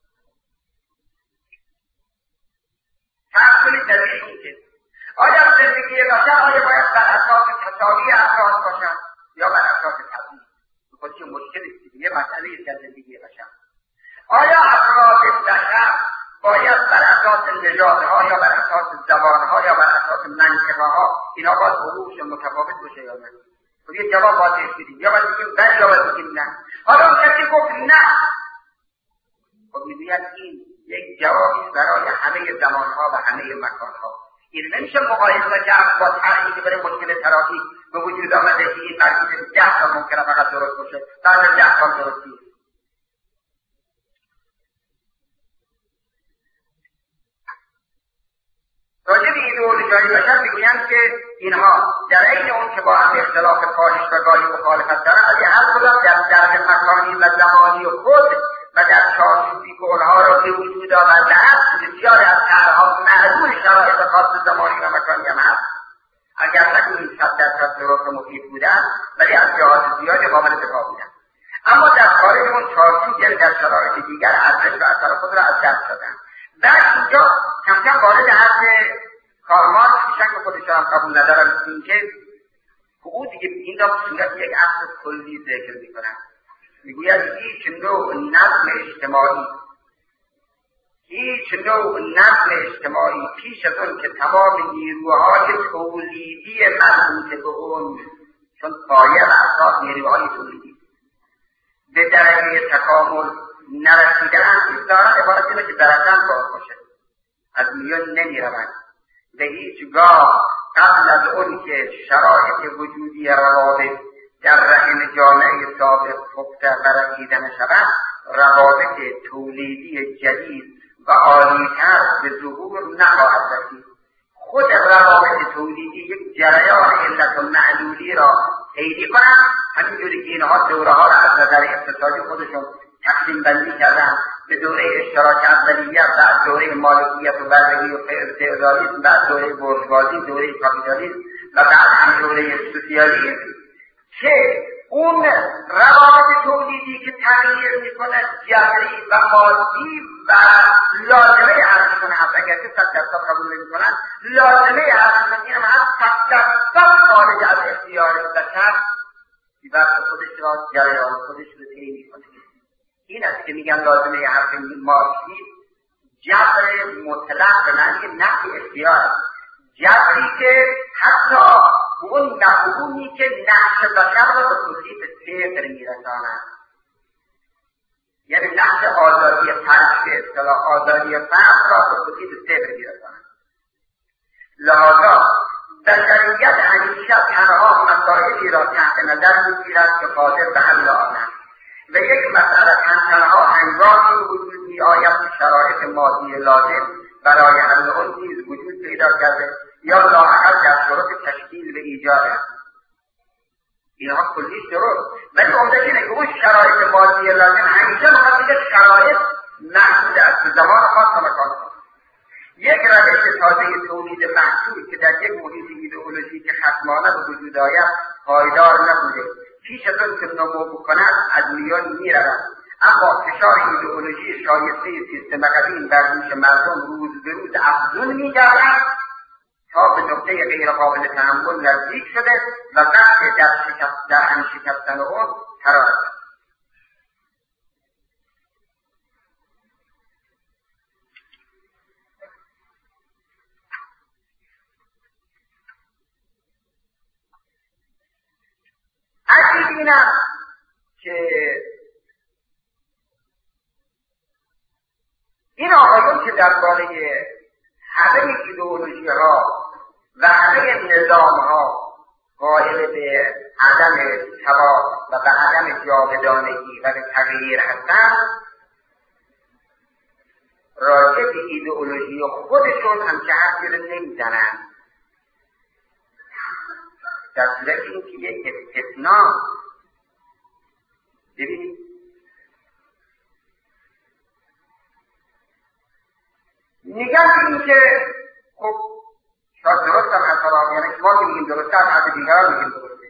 فرض کنید در این که آیا زندگی بشر آیا باید بر اساس تساوی افراد باشد یا بر اساس تضمین؟ خودش مشکلی یه مسئله است در زندگی بشر. آیا افراد بشر باید بر اساس نژادها یا بر اساس زبانها یا بر اساس منطقه‌ها اینا باید حقوقشون متفاوت باشه یا نه؟ خب یه جواب باید بدیم، یا باید بگیم بله یا باید بگیم نه. حالا اون کسی گفت نه، خب میگوید این یک جوابی برای همه زمانها و همه مکانها. این نمیشه مقایسه کرد با طرحی که برای مشکل ترافیک به وجود آمده که این مرکز 10 تا ممکنه فقط درست باشه، بعد 10 تا درست نیست. راجع به ایدئولوژی‌های بشر میگویند که اینها در عین اون که با هم اختلاف کاهش و گاهی مخالفت دارند، ولی هر کدام در درد مکانی و زمانی خود و در چارچوبی که اونها را به وجود آورده است بسیاری از طرحها معلول شرایط خاص زمانی و مکانی هم هست. اگر نکنیم 100% درست و مفید بودن ولی از جهات زیادی قابل دفاع بودن، اما در خارج اون چارچوب یعنی در شرایط دیگر ارزش و اثر خود را از دست دادن. بعد اینجا کم کم وارد حرف کارمارکس میشن که خودش هم قبول ندارن، اینکه او دیگه این را به صورت یک اصل کلی ذکر میکنن. میگوید هیچ نوع نظم اجتماعی پیش از اون که تمام نیروهای تولیدی مربوط به اون، چون پایه و اساس نیروهای تولیدی به درجه تکامل نرسیدن دارن، عبارت اینه که درجن کار باشه، از میان نمیروند به هیچگاه قبل از اون که شرایط وجودی روابط در رحم جامعه سابق پخته برسیده نشود، روابط تولیدی جدید و عالی‌تر به ظهور نخواهد رسید. خود روابط روابط تولیدی یک جریان علت و معلولی را پیدا کنند، همینجوری که اینها دوره ها را از نظر اقتصادی خودشون تقسیم بندی کردن به دوره اشتراک اولیه، بعد دوره مالکیت و بردگی و فئودالیسم، بعد دوره بورژوازی، دوره کاپیتالیسم و بعد هم دوره سوسیالیسم، که اون روابط تولیدی که تغییر میکنه جبری و مادی و لازمه ارزشون هست، اگرچه 100% قبول نمیکنن، لازمه ارزشون این هم هست 100% خارج از اختیار بشر و خودش را جریان خودش رو طی میکنه. این است که میگن لازمه حرف مارکسی جبر مطلق به معنی نفی اختیار، جبری که حتی اون مفهومی که نقش بشر را به توصیف صفر میرساند، یعنی نقش آزادی فرد به اصطلاح آزادی فرد را به توصیف صفر میرساند. لذا بشریت همیشه تنها مسائلی را تحت نظر میگیرد که قادر به حل آنند و یک مسئله تنها هنگامی وجود می‌آید که شرایط مادی لازم برای حل آن نیز وجود پیدا کرده یا لااقل در شروط تشکیل و ایجاد است. اینها کلیش درست، ولی عمده اینه که اون شرایط مادی لازم همیشه مقابل شرایط محدود است، زمان خاص و مکان خاص. یک روش تازه تولید محصول که در یک محیط ایدئولوژیک خصمانه به وجود آید پایدار نبوده، پیش از آن که نمو بکند از میان میرود، اما فشار ایدئولوژی شایسته سیستم قدیم بر دوش مردم روز به روز افزون می‌گردد تا به نقطه غیر قابل تحمل نزدیک شده و وقت در هم شکستن آن قرار است. عجیب این است که این آقایون که درباره همه ایدئولوژی ها و همه نظام ها قائل به عدم ثبات و به عدم جاودانگی و به تغییر هستند، راجع به ایدئولوژی خودشون هم که حرفی رو نمیزنند، در صورت این که یک استثناء. ببینید میگن این که خب شاید درست هم اصلا، یعنی شما که میگیم درسته از دیگران میگیم درسته،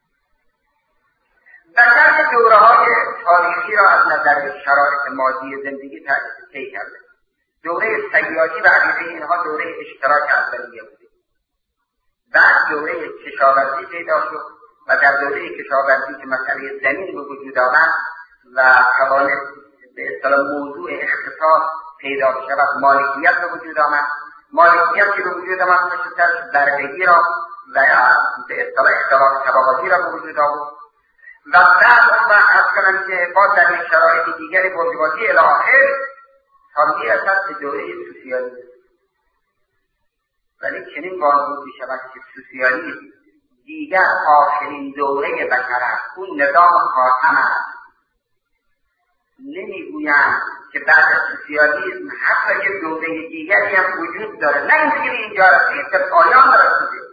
بشر دوره های تاریخی را از نظر شرایط مادی زندگی طی کرده. دوره سیاسی و عقیده اینها دوره اشتراک اولیه بوده، بعد دوره کشاورزی پیدا شد و در دوره کشاورزی که مسئله زمین به وجود آمد و توانست به اصطلاح موضوع اختصاص پیدا شود، مالکیت به وجود آمد. مالکیت که به وجود آمد نشستش بردگی را و به اصطلاح اختلاف طبقاتی را به وجود آورد و بعد اون وقت از کنم که باز در این شرایط دیگری بورژوازی الی آخر تا میرسد به دوره سوسیالیسم. ولی چنین وانمود می‌شود که سوسیالیسم دیگر آخرین دوره بشر است، اون نظام خاتم است. نمیگویند که بعد از سوسیالیسم حتی که دوره دیگری هم وجود داره، نه اینکه اینجا رسید به پایان رسیده.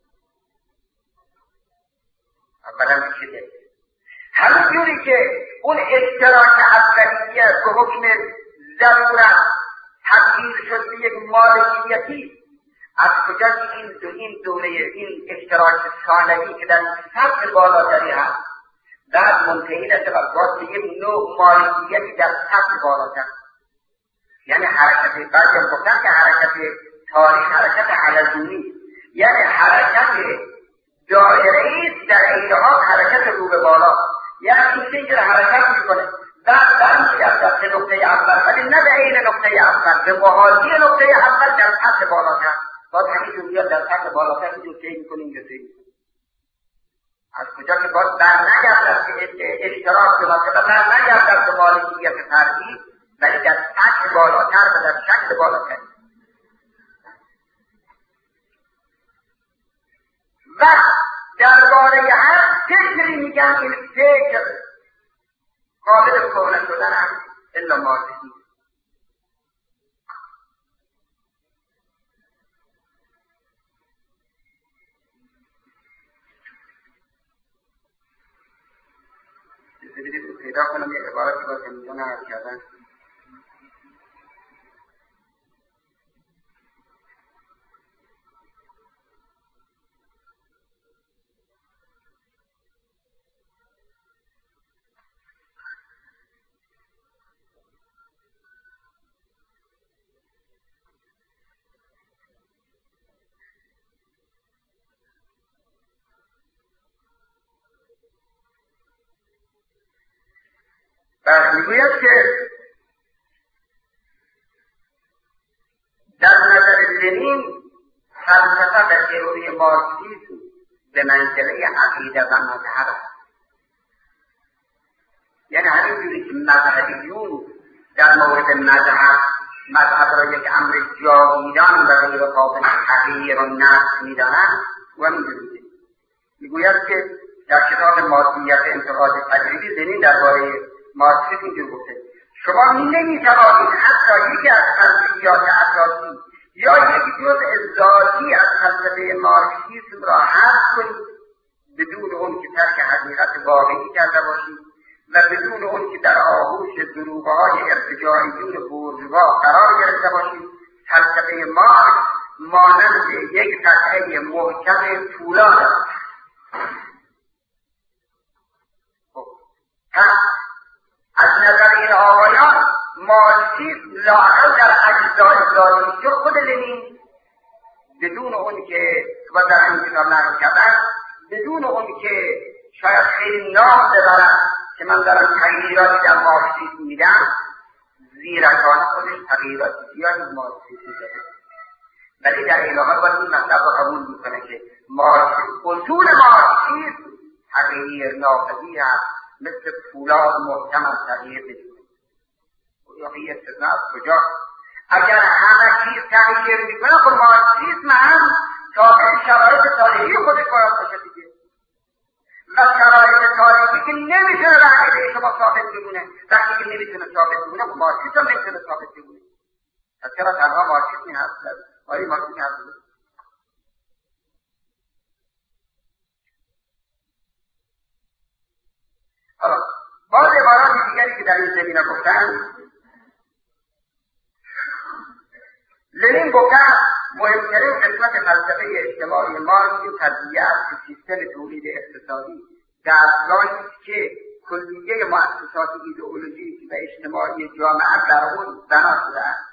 اولا بشده همونجوری که اون اشتراک اولیه به حکم ضرورت تبدیل شد به یک مالکیتی، از کجا این دوره این اشتراک ثانوی که در سطح بالاتری هست بعد منتهی نشه و باز به یک نوع مالکیتی در سطح بالاتر، یعنی حرکت بعضی هم گفتن که حرکت تاریخ حرکت حلزونی، یعنی حرکت دایره است در عین حال حرکت رو به بالا، یعنی این که حرکت میکنه بعد برمیگرد در نقطه اول، ولی نه به عین نقطه اول، به موازی نقطه اول در سطح بالاتر. باز همینجور بیاد در سطح بالاتر اینجور طی میکنیم که طی از کجا که باز در نگردد که اشتراک که بر نگردد به مالکیت فردی، ولی در سطح بالاتر و در شکل بالاتر. و درباره هر فکری میگن این فکر قابل کهنه شدن است الا مارکسی. پیدا کنم یک عبارتی با تمیزون عرض کردن. میگوید که در نظر لنین فلسفه و تئوری مارکسیسم به منزله عقیده و مذهب است. یعنی همینجوری که مذهبیون در مورد مذهب را یک امر جاویدان و غیر قابل تغییر و نسخ می‌دانند و همینجوری میگوید که در کتاب مادیت انتقاد تجربی لنین درباره مارکسیسم اینجور گفته شما نمی‌توانید حتی یکی از فرضیات اساسی یا یک جزء ذاتی از فلسفه مارکسیسم را حذف کنید بدون اون که ترک حقیقت واقعی کرده باشید و بدون اون که در آغوش دروغ‌های ارتجاعیون بورژوا قرار گرفته باشید. فلسفه مارکس مانند یک قطعه محکم فولاد است. از نظر این آقایان مارکسیسم لااقل در اجزای ذاتی جو خود لنین بدون اون که و در این کتاب نقل کردن بدون اون که شاید خیلی نام ببرن که من دارم تغییراتی در مارکسیسم میدم زیرکانه خودش تغییرات زیادی مارکسیسم میده، ولی در این حال باید این مطلب رو قبول میکنه که اصول مارکسیسم تغییر ناپذیر است، مثل فولاد محکم از تغییر نمی‌کنه. یا یه استثناء از کجا؟ اگر همه چیز تغییر میکنه خب مارکسیسم هم تابع شرایط تاریخی خودش باید باشه دیگه، و شرایط تاریخی که نمیتونه در عقیده شما ثابت بمونه. وقتی که نمیتونه ثابت بمونه خب مارکسیسم هم نمیتونه ثابت بمونه. پس چرا تنها مارکسیسم هست؟ آره مارکسیسم هست. حالا باز عبارات دیگری که در این زمینه گفتن، لنین گفتن مهمترین قسمت فلسفه اجتماعی مارکس تجزیه است که سیستم تولید اقتصادی دستگاهی است که کلیه مؤسسات ایدئولوژیک و اجتماعی جامعه بر آن بنا شده است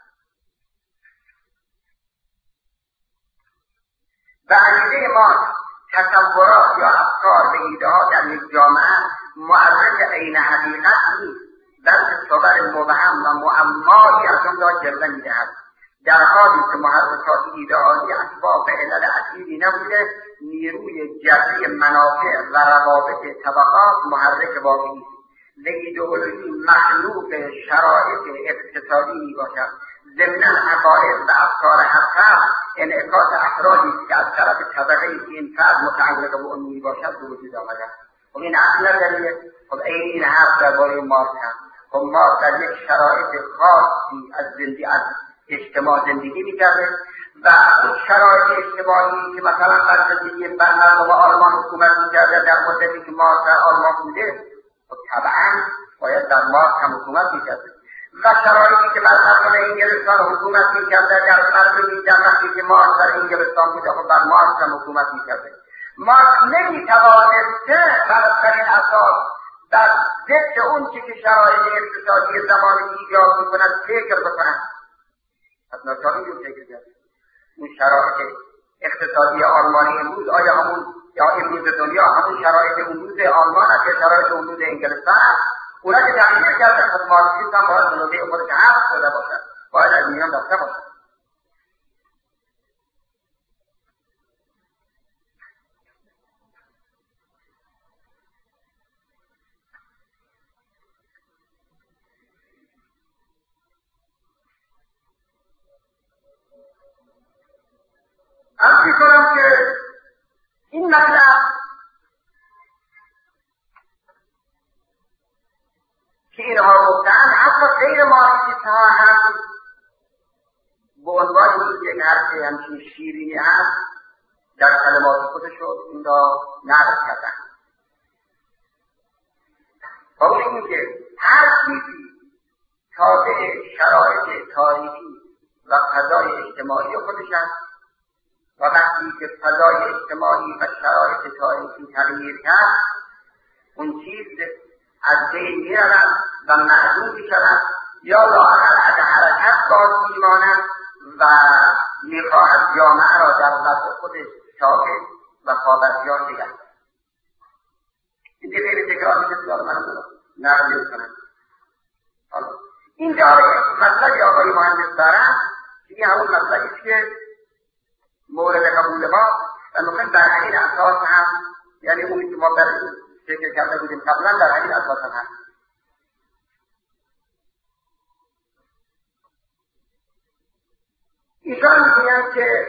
و عقیده مارکس تصورات یا افکار و ایده‌ها در یک جامعه معرض عین حقیقت نیست، بلکه صور مبهم و معمایی از آن را جلوه می‌دهد، در حالی که محرکات ایدئالی اسباب و علل اصیلی نبوده نیروی جبری منافع و روابط طبقات محرک واقعی است و ایدئولوژی مخلوق شرایط اقتصادی میباشد. ضمن عقاید و افکار هر فرد انعکاس افرادی که از طرف طبقه این فرد متعلق به اون میباشد به وجود آمده است. خب این اصل نداره. خب این حرف درباره مارکس هست. خب مارکس در یک شرایط خاصی از اجتماع زندگی میکرده و اون شرایط اجتماعی که مثلا در زندگی مردم آلمان حکومت میکرده در مدتی که مارکس در آلمان بوده، خب طبعا باید در مارکس هم حکومت میکرده و شرایطی که بر مردم انگلستان حکومت میکرده در مردمی در وقتی که مارکس در انگلستان بوده خب بر مارکس هم حکومت میکرده. مارکس نمیتوانسته بر این اساس در ضد اون که شرایط اقتصادی زمانی ایجاد میکند فکر بکنند. از ناچاری رو فکر کرد اون شرایط اقتصادی آلمانی امروز آیا همون یا امروز دنیا همون شرایط امروز آلمان است یا شرایط امروز انگلستان است؟ اونا که تغییر کرده خود مارکسیسم هم باید منوبه خودش حفظ شده باشد، باید از میان داشته باشد. عرض کنم که این مطلب که اینها گفتن حتی غیر مارکسیست ها هم به عنوان یک حرف همچین شیرینی هست در کلمات خودشون این را نقل کردن. با اون اینکه هر چیزی تابع شرایط تاریخی و فضای اجتماعی خودش است و وقتی که فضای اجتماعی و شرایط تاریخی تغییر کرد اون چیز از بین می‌رود و معدوم می‌شود یا لااقل از حرکت باز می‌ماند و می‌خواهد جامعه را در وضع خودش ثابت و پابرجا نگه دارد. این خیلی تکرار میشه سیال من نقل می‌کنم. این جای مطلبی آقای مهندس دارن دیگه همون مطلبی است که مورد قبول ما و ممکن در همین اساس هم یعنی اونی که ما در فکر کرده بودیم قبلا در همین اساس هم هست. ایشان میگویند که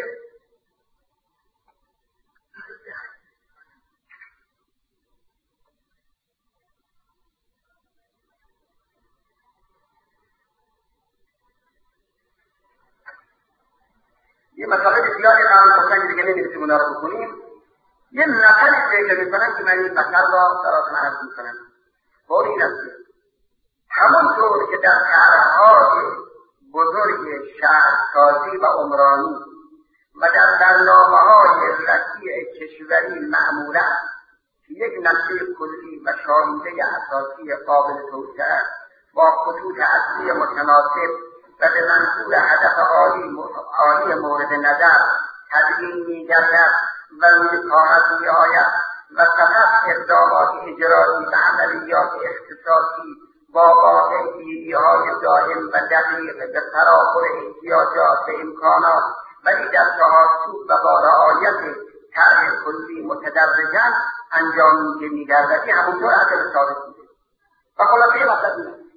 یه مسئله بسیاری قرار بکنیم دیگه نمیرسیم اونا رو بکنیم. یه نقلی ذکر میکنم که من این مسئله را براتون عرض میکنم. با این است همونطور که در شهرهای بزرگ شهرسازی و عمرانی و در برنامه‌های رسمی کشوری معمولا یک نقشه کلی و شامل اساسی قابل توسعه با خطوط اصلی متناسب و به منظور هدف عالی مورد نظر تدوین می‌گردد و روی کاغذ می‌آید و سپس اقدامات اجرایی و عملیات اختصاصی با واقع‌بینی‌های دائم و دقیق به تراخور احتیاجات و امکانات ولی در تحاسب و با رعایت طرح کلی متدرجاً انجام می‌گردد. همونطور عدل ثابت میشه و خلاصه مطلب اینه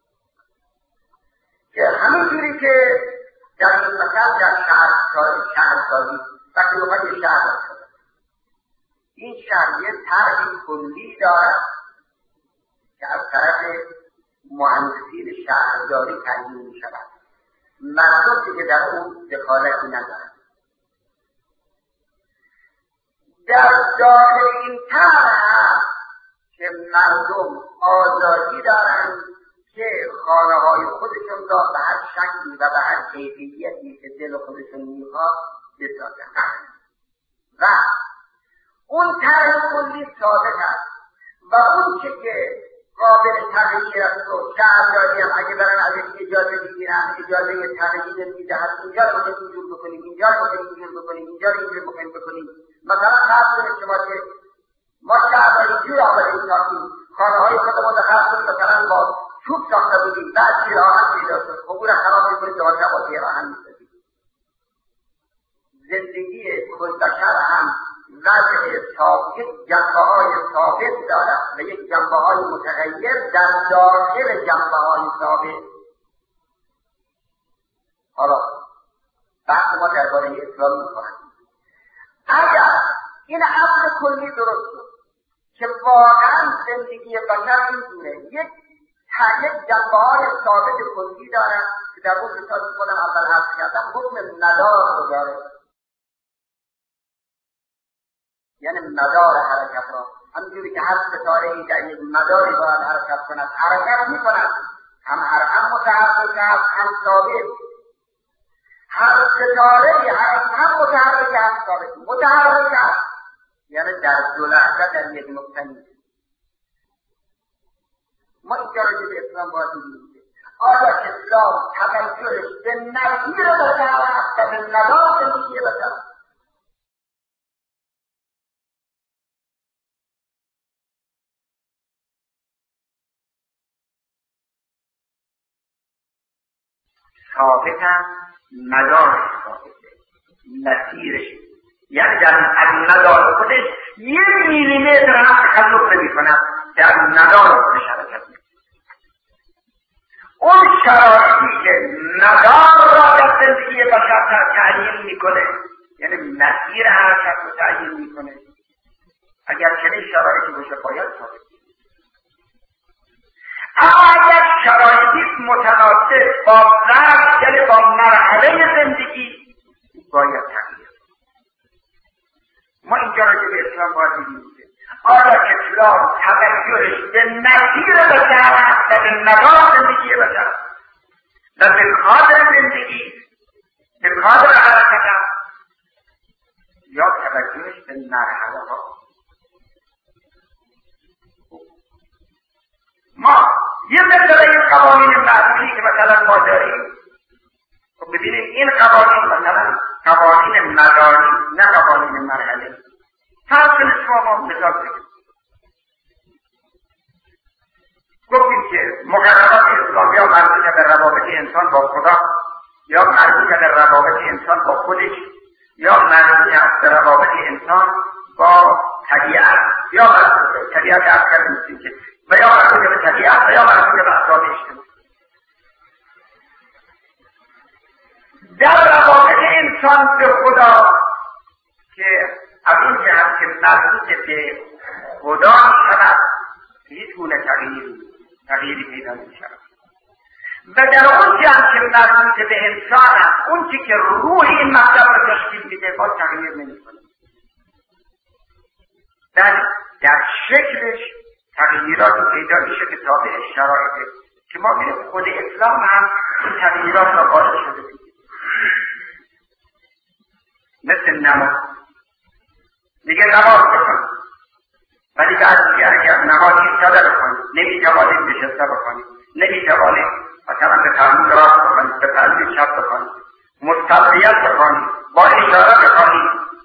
که همینجوری که در این مثل در شهرسازی وقتی میخواد یه شهر شده این شهر یه طرحی کلی دارد که از طرف مهندسین شهرداری تعیین میشود، مردم که در اون دخالتی ندارد. در داخل این طرح که مردم آزادی دارند که خانه‌های خودشون را به هر شکلی و به هر کیفیتی که دل خودشون میخواد بسازند و اون طرح کلی ثابت است و اون که قابل تغییر است و شهرداری هم اگه برن ازش اجازه بگیرن اجازه تغییر میدهد اینجا رو باید اینجور بکنیم اینجا رو باید اینجور بکنیم اینجا رو اینجور بکنیم. مثلا خاص کنید شما که ما شهرداری جور آمدیم ساختیم خانه‌های خودمون رو خاص کنید مثلا با چوب ساخته بودیم بعد پیراهن پیدا شد خب اون رو خراب می‌کنید دوباره با پیراهن می‌سازید. زندگی بشر هم وضع ثابت جنبه‌های ثابت دارد و یک جنبه‌های متغیر در داخل جنبه‌های ثابت. حالا بحث ما درباره اسلام می‌کنیم. اگر این اصل کلی درست شد که واقعا زندگی بشر اینجوره یک جنبه‌های ثابت کلی دارد که در اون مثال خودم اول حرف کردم حکم مدار رو داره، یعنی مدار حرکت را همینجوری که هر ستاره‌ای در یک مداری باید حرکت کند حرکت می‌کند، هم متحرک است هم ثابت. هر ستاره‌ای هم متحرک هم ثابت. متحرک است یعنی در دو لحظه در یک نقطه نیست. ما اینجا رو به اسلام باید بگیم آیا اسلام توجهش به نظیر بشر است و به ندار زندگی بشر است؟ ثابت است، مدارش ثابته، مسیرش یعنی در مدار خودش یک میلیمتر هم تخلف نمی کند، در مدار خودش حرکت می کند. اون شرایطی که مدار را در زندگی بشر تعیین می کنه یعنی مسیر حرکت رو تعیین می کنه، اگر چنین شرایطی باشه باید ثابت. اما اگر شرایطی متناسب با ظرف یعنی با مرحله زندگی باید تغییر. ما اینجا را که به اسلام باید بگیم آیا اسلام اسلام توجهش به مسیر بشر و به مدار زندگی بشر و به کادر زندگی به کادر حرکت یا توجهش به مرحله ها. ما یه مقدار این قوانین معمولی که مثلا ما داریم، خب ببینیم این قوانین مثلا قوانین مداری نه قوانین مرحله. فرض شما مثال بگیم گفتیم که مقررات اسلام یا مربوط به روابط انسان با خدا یا مربوط به روابط انسان با خودش یا مربوط به روابط انسان با طبیعت یا مربوط به طبیعت اصغر می‌گیم که و یا مربوط به طبیعت و یا مربوط به افراد اجتماعی. در روابط انسان به خدا که از این جهت که مربوط به خدا می‌شود هیچ گونه تغییری پیدا می‌شود و در اون جهت که مربوط به انسان است اون که روح این مطلب را تشکیل میده با تغییر نمی‌کنه. در شکلش تغییراتی پیدا میشه که تابع شرایطه که ما می‌بینیم خود اسلام هم این تغییرات را وارد شده می‌گه. مثل نماز میگه نماز بکن ولی بعد میگه اگر نماز ایستاده بکنی نمیتوانید نشسته بکنی، نمیتوانید مثلا به فرمون راست بکنی، به فرمون چپ بکنی، مستقلیت بکنی، با اشاره بکنی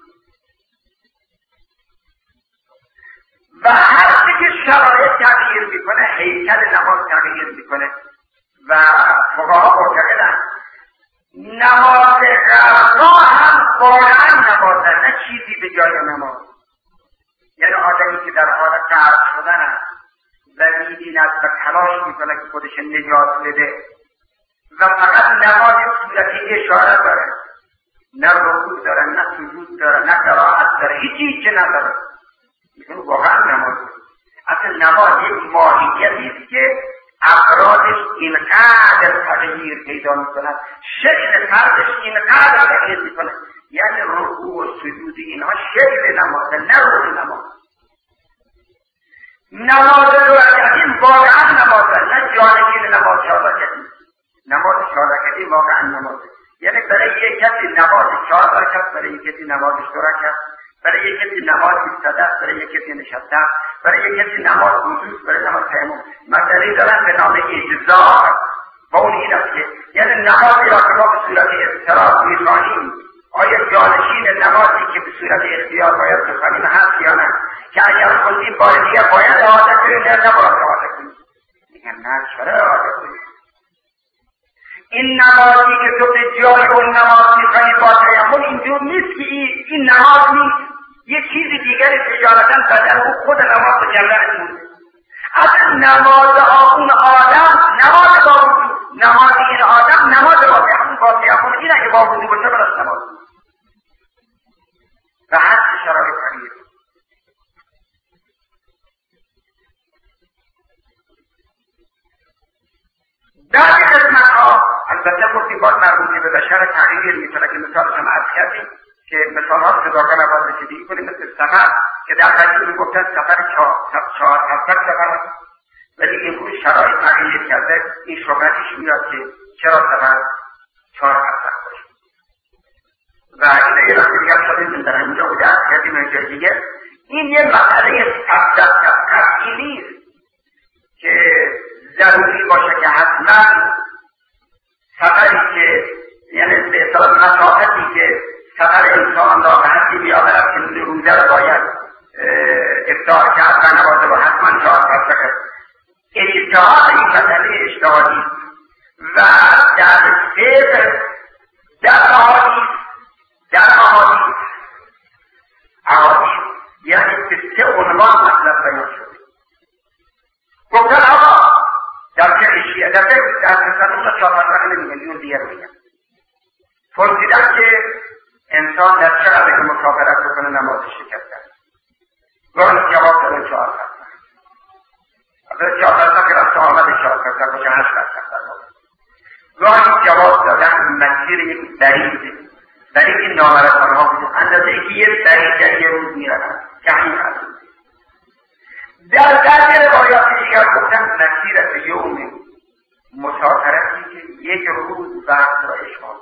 و هر چی که شرایط تغییر میکنه هیکل نماز تغییر میکنه و فقها معتقدند نماز غرقا هم واقعا نمازه نه چیزی به جای نماز. یعنی آدمی که در حال غرق شدن است و می‌بیند و تلاش میکنه که خودش نجات بده و فقط نماز صورتی اشاره داره، نه رکوع داره، نه سجود داره، نه قرائت داره، هیچی که نداره، این واقعا نماز. اصلا نماز یک ماهیتی است که افرادش اینقدر تغییر پیدا میکنند، شکل فردش اینقدر تغییر میکنه، یعنی رکوع و سجود اینها شکل نمازه نه روح نماز. نماز رکعتی واقعا نمازه نه جانشین نماز شارکتی. نماز شارکتی واقعا نمازه، یعنی برای یک کسی نماز 4 رکعت، برای یک کسی نماز 2 رکعت، برای یک کسی نماز ایستاده است، برای یک کسی نشسته است، برای یک کسی نماز وضو، برای نماز تیمم. مسئله دارن به نام اجزا و اون این است که یعنی نمازی را که ما به صورت اضطرار می‌خوانیم آیا جانشین نمازی که به صورت اختیار باید بخوانیم هست یا نه، که اگر خوندیم بار دیگه باید اعاده کنیم یا نباید اعاده کنیم؟ میگن نه چرا اعاده کنیم؟ این نمازی که تو به جای اون نماز می‌خوانی با تیمم اینجور نیست که این نماز نیست، یک چیز دیگری تجارتاً بدن او خود نماز به جلوه بود. اصلا نماز اون آدم نماز با وضو، نماز این آدم نماز با تیمم، با تیمم این اگه با وضو باشه براش نماز و هر شرایط تغییر. در این قسمت‌ها البته گفتیم باز مربوطی به بشر تغییر می‌کنه که مثالش هم عرض کردیم که مثالات که داخل اول رسیدگی کنیم مثل سفر که در قدیم میگفتن سفر 4 سفر است ولی امروز شرایط تغییر کرده، این شبهتش میاد که چرا سفر 4 سفر باشه و این یه وقت دیگه شدیم در اینجا بوده از کردیم اینجا دیگه. این یه مسئله تفصیلی نیست که ضروری باشه که حتما سفری که یعنی به اصطلاح مسافتی که سفر انسان را به حدی بیاورد که روزه را باید افطار کرد و نماز را حتما 4 سفر. اجتهاد این مسئله اجتهادی و در فقه در احادیث یعنی به 3 عنوان مطلب بیان شده. گفتن آقا در فقه شیعه در تصنف 4 سفر نمیگن، اون دیگر میگن. فرمودن که انسان در چه قدر که مسافرت بکنه نماز شکسته است. گاهی جواب دادن 4 سفر. اگر 4 سفر رفت آمد 4 سفر باشه 8 سفر باشه. گاهی جواب دادن مسیر یک بعید نامرسانها بوده، اندازه که یه بعید در یه روز میرن که این هست. در بعضی روایات دیگر گفتن مسیرت یوم مسافرتی که یک روز وقت را اشغال.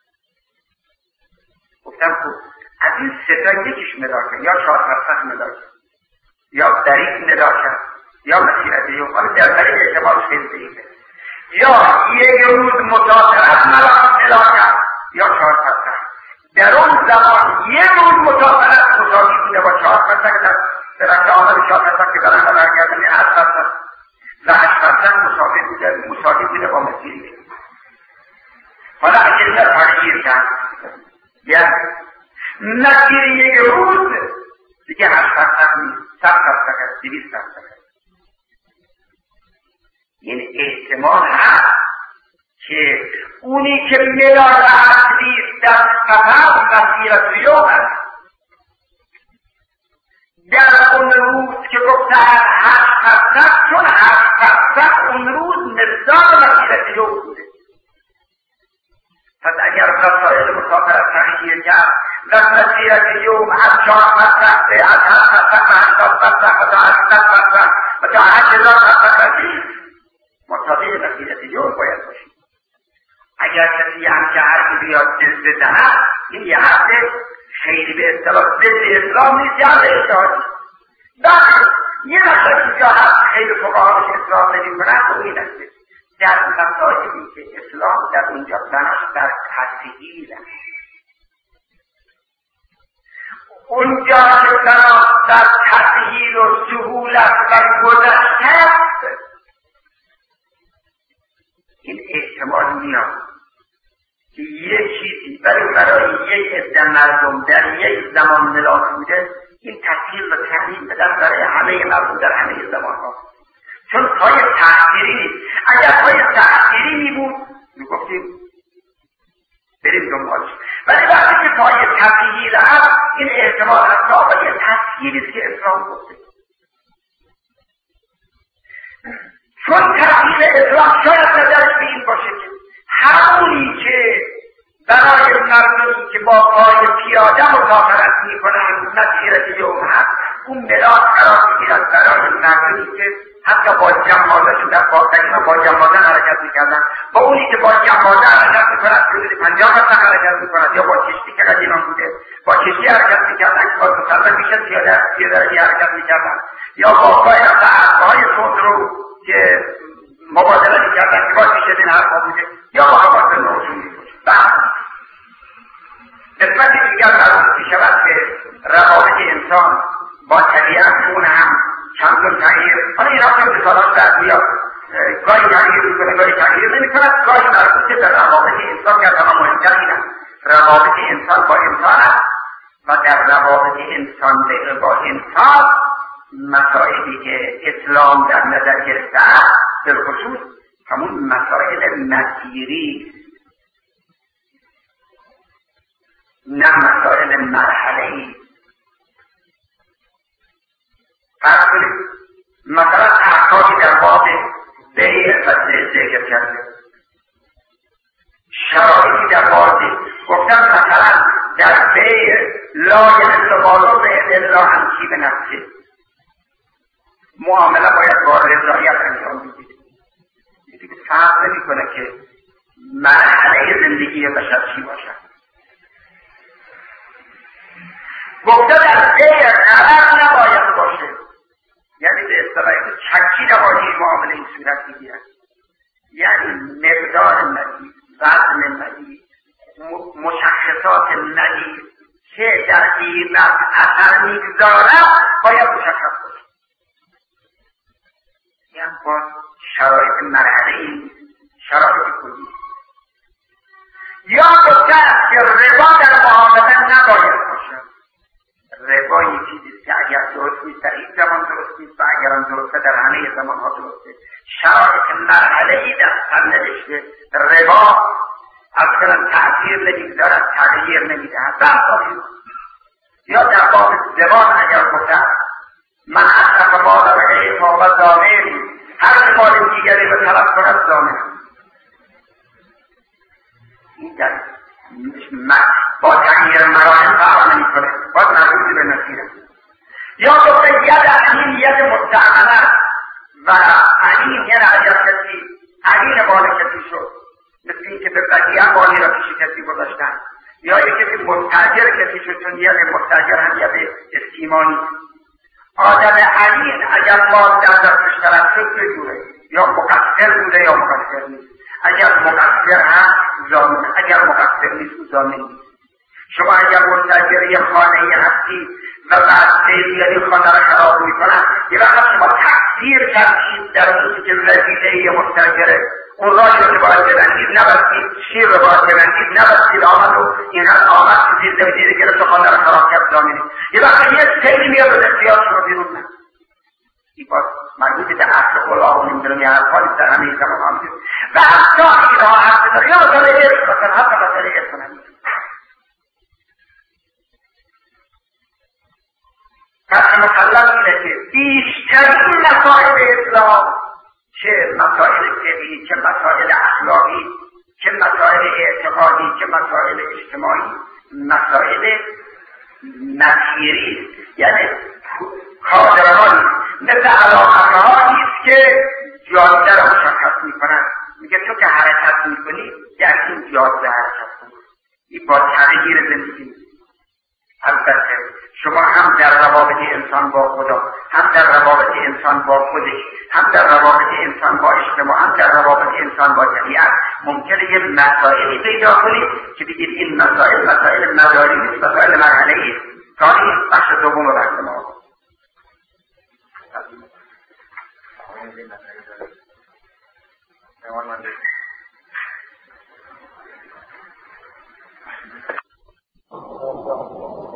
گفتم خب از این سه تا یکیش مدار یا 4 فرسخ مدار یا دریق مدار یا مسیرت یوم. حالا در طریق اعتبارش خیلی ضعیفه. یا یک روز مسافر از مدار یا 4 فرسخ. در اون زمان یک روز مسافرت مساوی بوده با 4 فرسخ. در رفت آمد 4 فرسخ که دارن برگردن 8 فرسخ و 8 فرسخ مساوی بوده با مسیری. حالا اجازه تغییر کرد، یعنی مسیر یک روز دیگه 8 فرسخ نیست، 100 فرسخ است، 200 فرسخ است. این احتمال هست که اونی که مدار اصلی در سفر مسیرت یوم است، در اون روز که گفتن 8 فرسخ، چون 8 فرسخ اون روز مقدار مسیرت یوم بوده. پس اگر مسائل مسافرت تغییر کرد و مسیرت یوم از 4 فرسخ از 8 فرسخ و 80 فرسخ و تا 800 فرسخ و تا 8000 فرسخ مطابق مسیرت یوم باید باشید. اگر کسی هم که حرفی بیاد جزده دهد، این یه حرف خیلی به اصطلاح ضد اسلام نیست، یا به اشتهادی. بعد یه نقشه که حرف خیلی فقهاش اسلام نمی کنند و این است در مسائلی که اسلام در اونجا بناش در تسهیل است. اونجا که بناش در تسهیل و سهولت و گذشته است، این احتمال میاد که یه چیزی برای یک عده مردم در یک زمان ملاک بوده، این تسهیل و تحلیل بدن برای همه مردم در همه زمان ها. چون پای تحقیری نیست. اگر پای تحقیری می بود میگفتیم بریم دنبالش، ولی وقتی که پای تسهیل هست، این احتمال هست آقای تسهیلی است که اسلام گفته. چون تسهیل اسلام شاید نظرش به این باشه که همونی که برای مردمی که با پای پیاده مسافرت میکنن مسیرت یوم هست، اون ملاک قرار میگیرد برای مردمی که حتی با جمازه در پاکتگی با جمازه حرکت میکردن، با اونی که با جمازه حرکت میکنن حدود 50 فرسخ حرکت میکنن، یا با کشتی که قدیما بوده با کشتی حرکت میکردن که با مسافر بیشتر پیاده حرکت میکردن، یا با پای اسبهای خودرو که مبادله میکردن که با پیش این حرفا بوده، یا با حواس نوشون میکنن. نسبت دیگر مربوط میشود به روابط انسان با طبیعت، اون هم چندان تغییر. حالا این رابطه مثالاش در میاد، گاهی تغییر میکنه گاهی تغییر نمیکند. گاهی مربوط به روابط انسان که تمام مهمتر این است، روابط انسان با انسان است و در روابط انسان با انسان مسائلی که اسلام در نظر گرفته است به خصوص همون مسائل مسیری، نه مسائل مرحله‌ای. فرض کنید مثلا احکامی در باب بیع و ذکر کرده، شرایطی در باب گفتم مثلا در بیع لا یحل مال الا عن طیب نفسه، معامله باید با رضایت انجام بدید. دیگه فرق نمی‌کنه که مرحله زندگی بشر چی باشد. گفته در بیع غرر نباید باشه، یعنی به اصطلاح چکی نباید معامله این صورت بگیرد، یعنی مقدار ندید، وزن ندید، مشخصات ندید که در قیمت اثر میگذارد باید مشخص باشه، یعنی با شرایط مرحله‌ای، شرایط کلی. یا گفته که ربا در معامله نباید باشه. ربا این چیزی که اگر درست نیست در این زمان درست نیست و اگر هم درسته در همه زمان ها درسته. شرایط مرحله‌ای در سرنوشت ربا اصلا تأثیر نمیگذارد، تغییر نمیدهد. یا در باب زبان اگر گفته من اصرف مال غیر و ضامن، هر که مال دیگری به طلب کند ضامن. این در با تغییر مراحل فرق نمی‌کنه، باید مربوط به مسیر. یا گفته ید علی نیت مستعمله و عین یعنی اگر کسی عین بال کسی شد، مثل این که به بدیه بالی را پیش کسی گذاشتن، یا یک کسی مستاجر کسی شد، چون یه مستاجر هم یه استیمانی. آدم عین اگر مال در دستش طرف شد به جوره، یا مقصر بوده یا مقصر نیست. اگر مقصر هم ضامن، اگر مقصر نیست ضامن نیست. شما اگر مستاجر یه خانه هستی و بعد سیلیانی خانه را خراب میکنن، یه وقت شما تقدیر کردید در اونی که وزیده یه مستاجره، اون راهی رو که باید ببندید نبستید، شیر رو باید ببندید نبستید، آمد و این هم آمد تو زیر زمینی گرفت و خانه را خراب کرد ضامنی. یه وقت یه سیلی میاد و اختیار شما بیرون نه. این باز مربوط به اصل خلاه و نمیدونم یه حرفانی در همه این زمان آمده و حتی این ها حرف داره یا داره عشق مثلا حتی مثلا عشق نمید. پس مسلم اینه که بیشترین مسائل اسلام، چه مسائل فقهی، چه مسائل اخلاقی، چه مسائل اعتقادی، چه مسائل اجتماعی، مسائل مسیری، یعنی کادرهایی مثل علاقه‌هایی است که جاده را مشخص میکنن. میگه تو که حرکت میکنی در این جاده حرکت کن. این با تغییر زندگی. البته شما هم در روابط انسان با خدا، هم در روابط انسان با خودش، هم در روابط انسان با اجتماع، هم در روابط انسان با طبیعت ممکنه یه مسائلی پیدا کنید که بگید این مسائل مداری نیست، مسائل مرحله‌ای است. ثانی بخش دوم بحث ما. Thank you.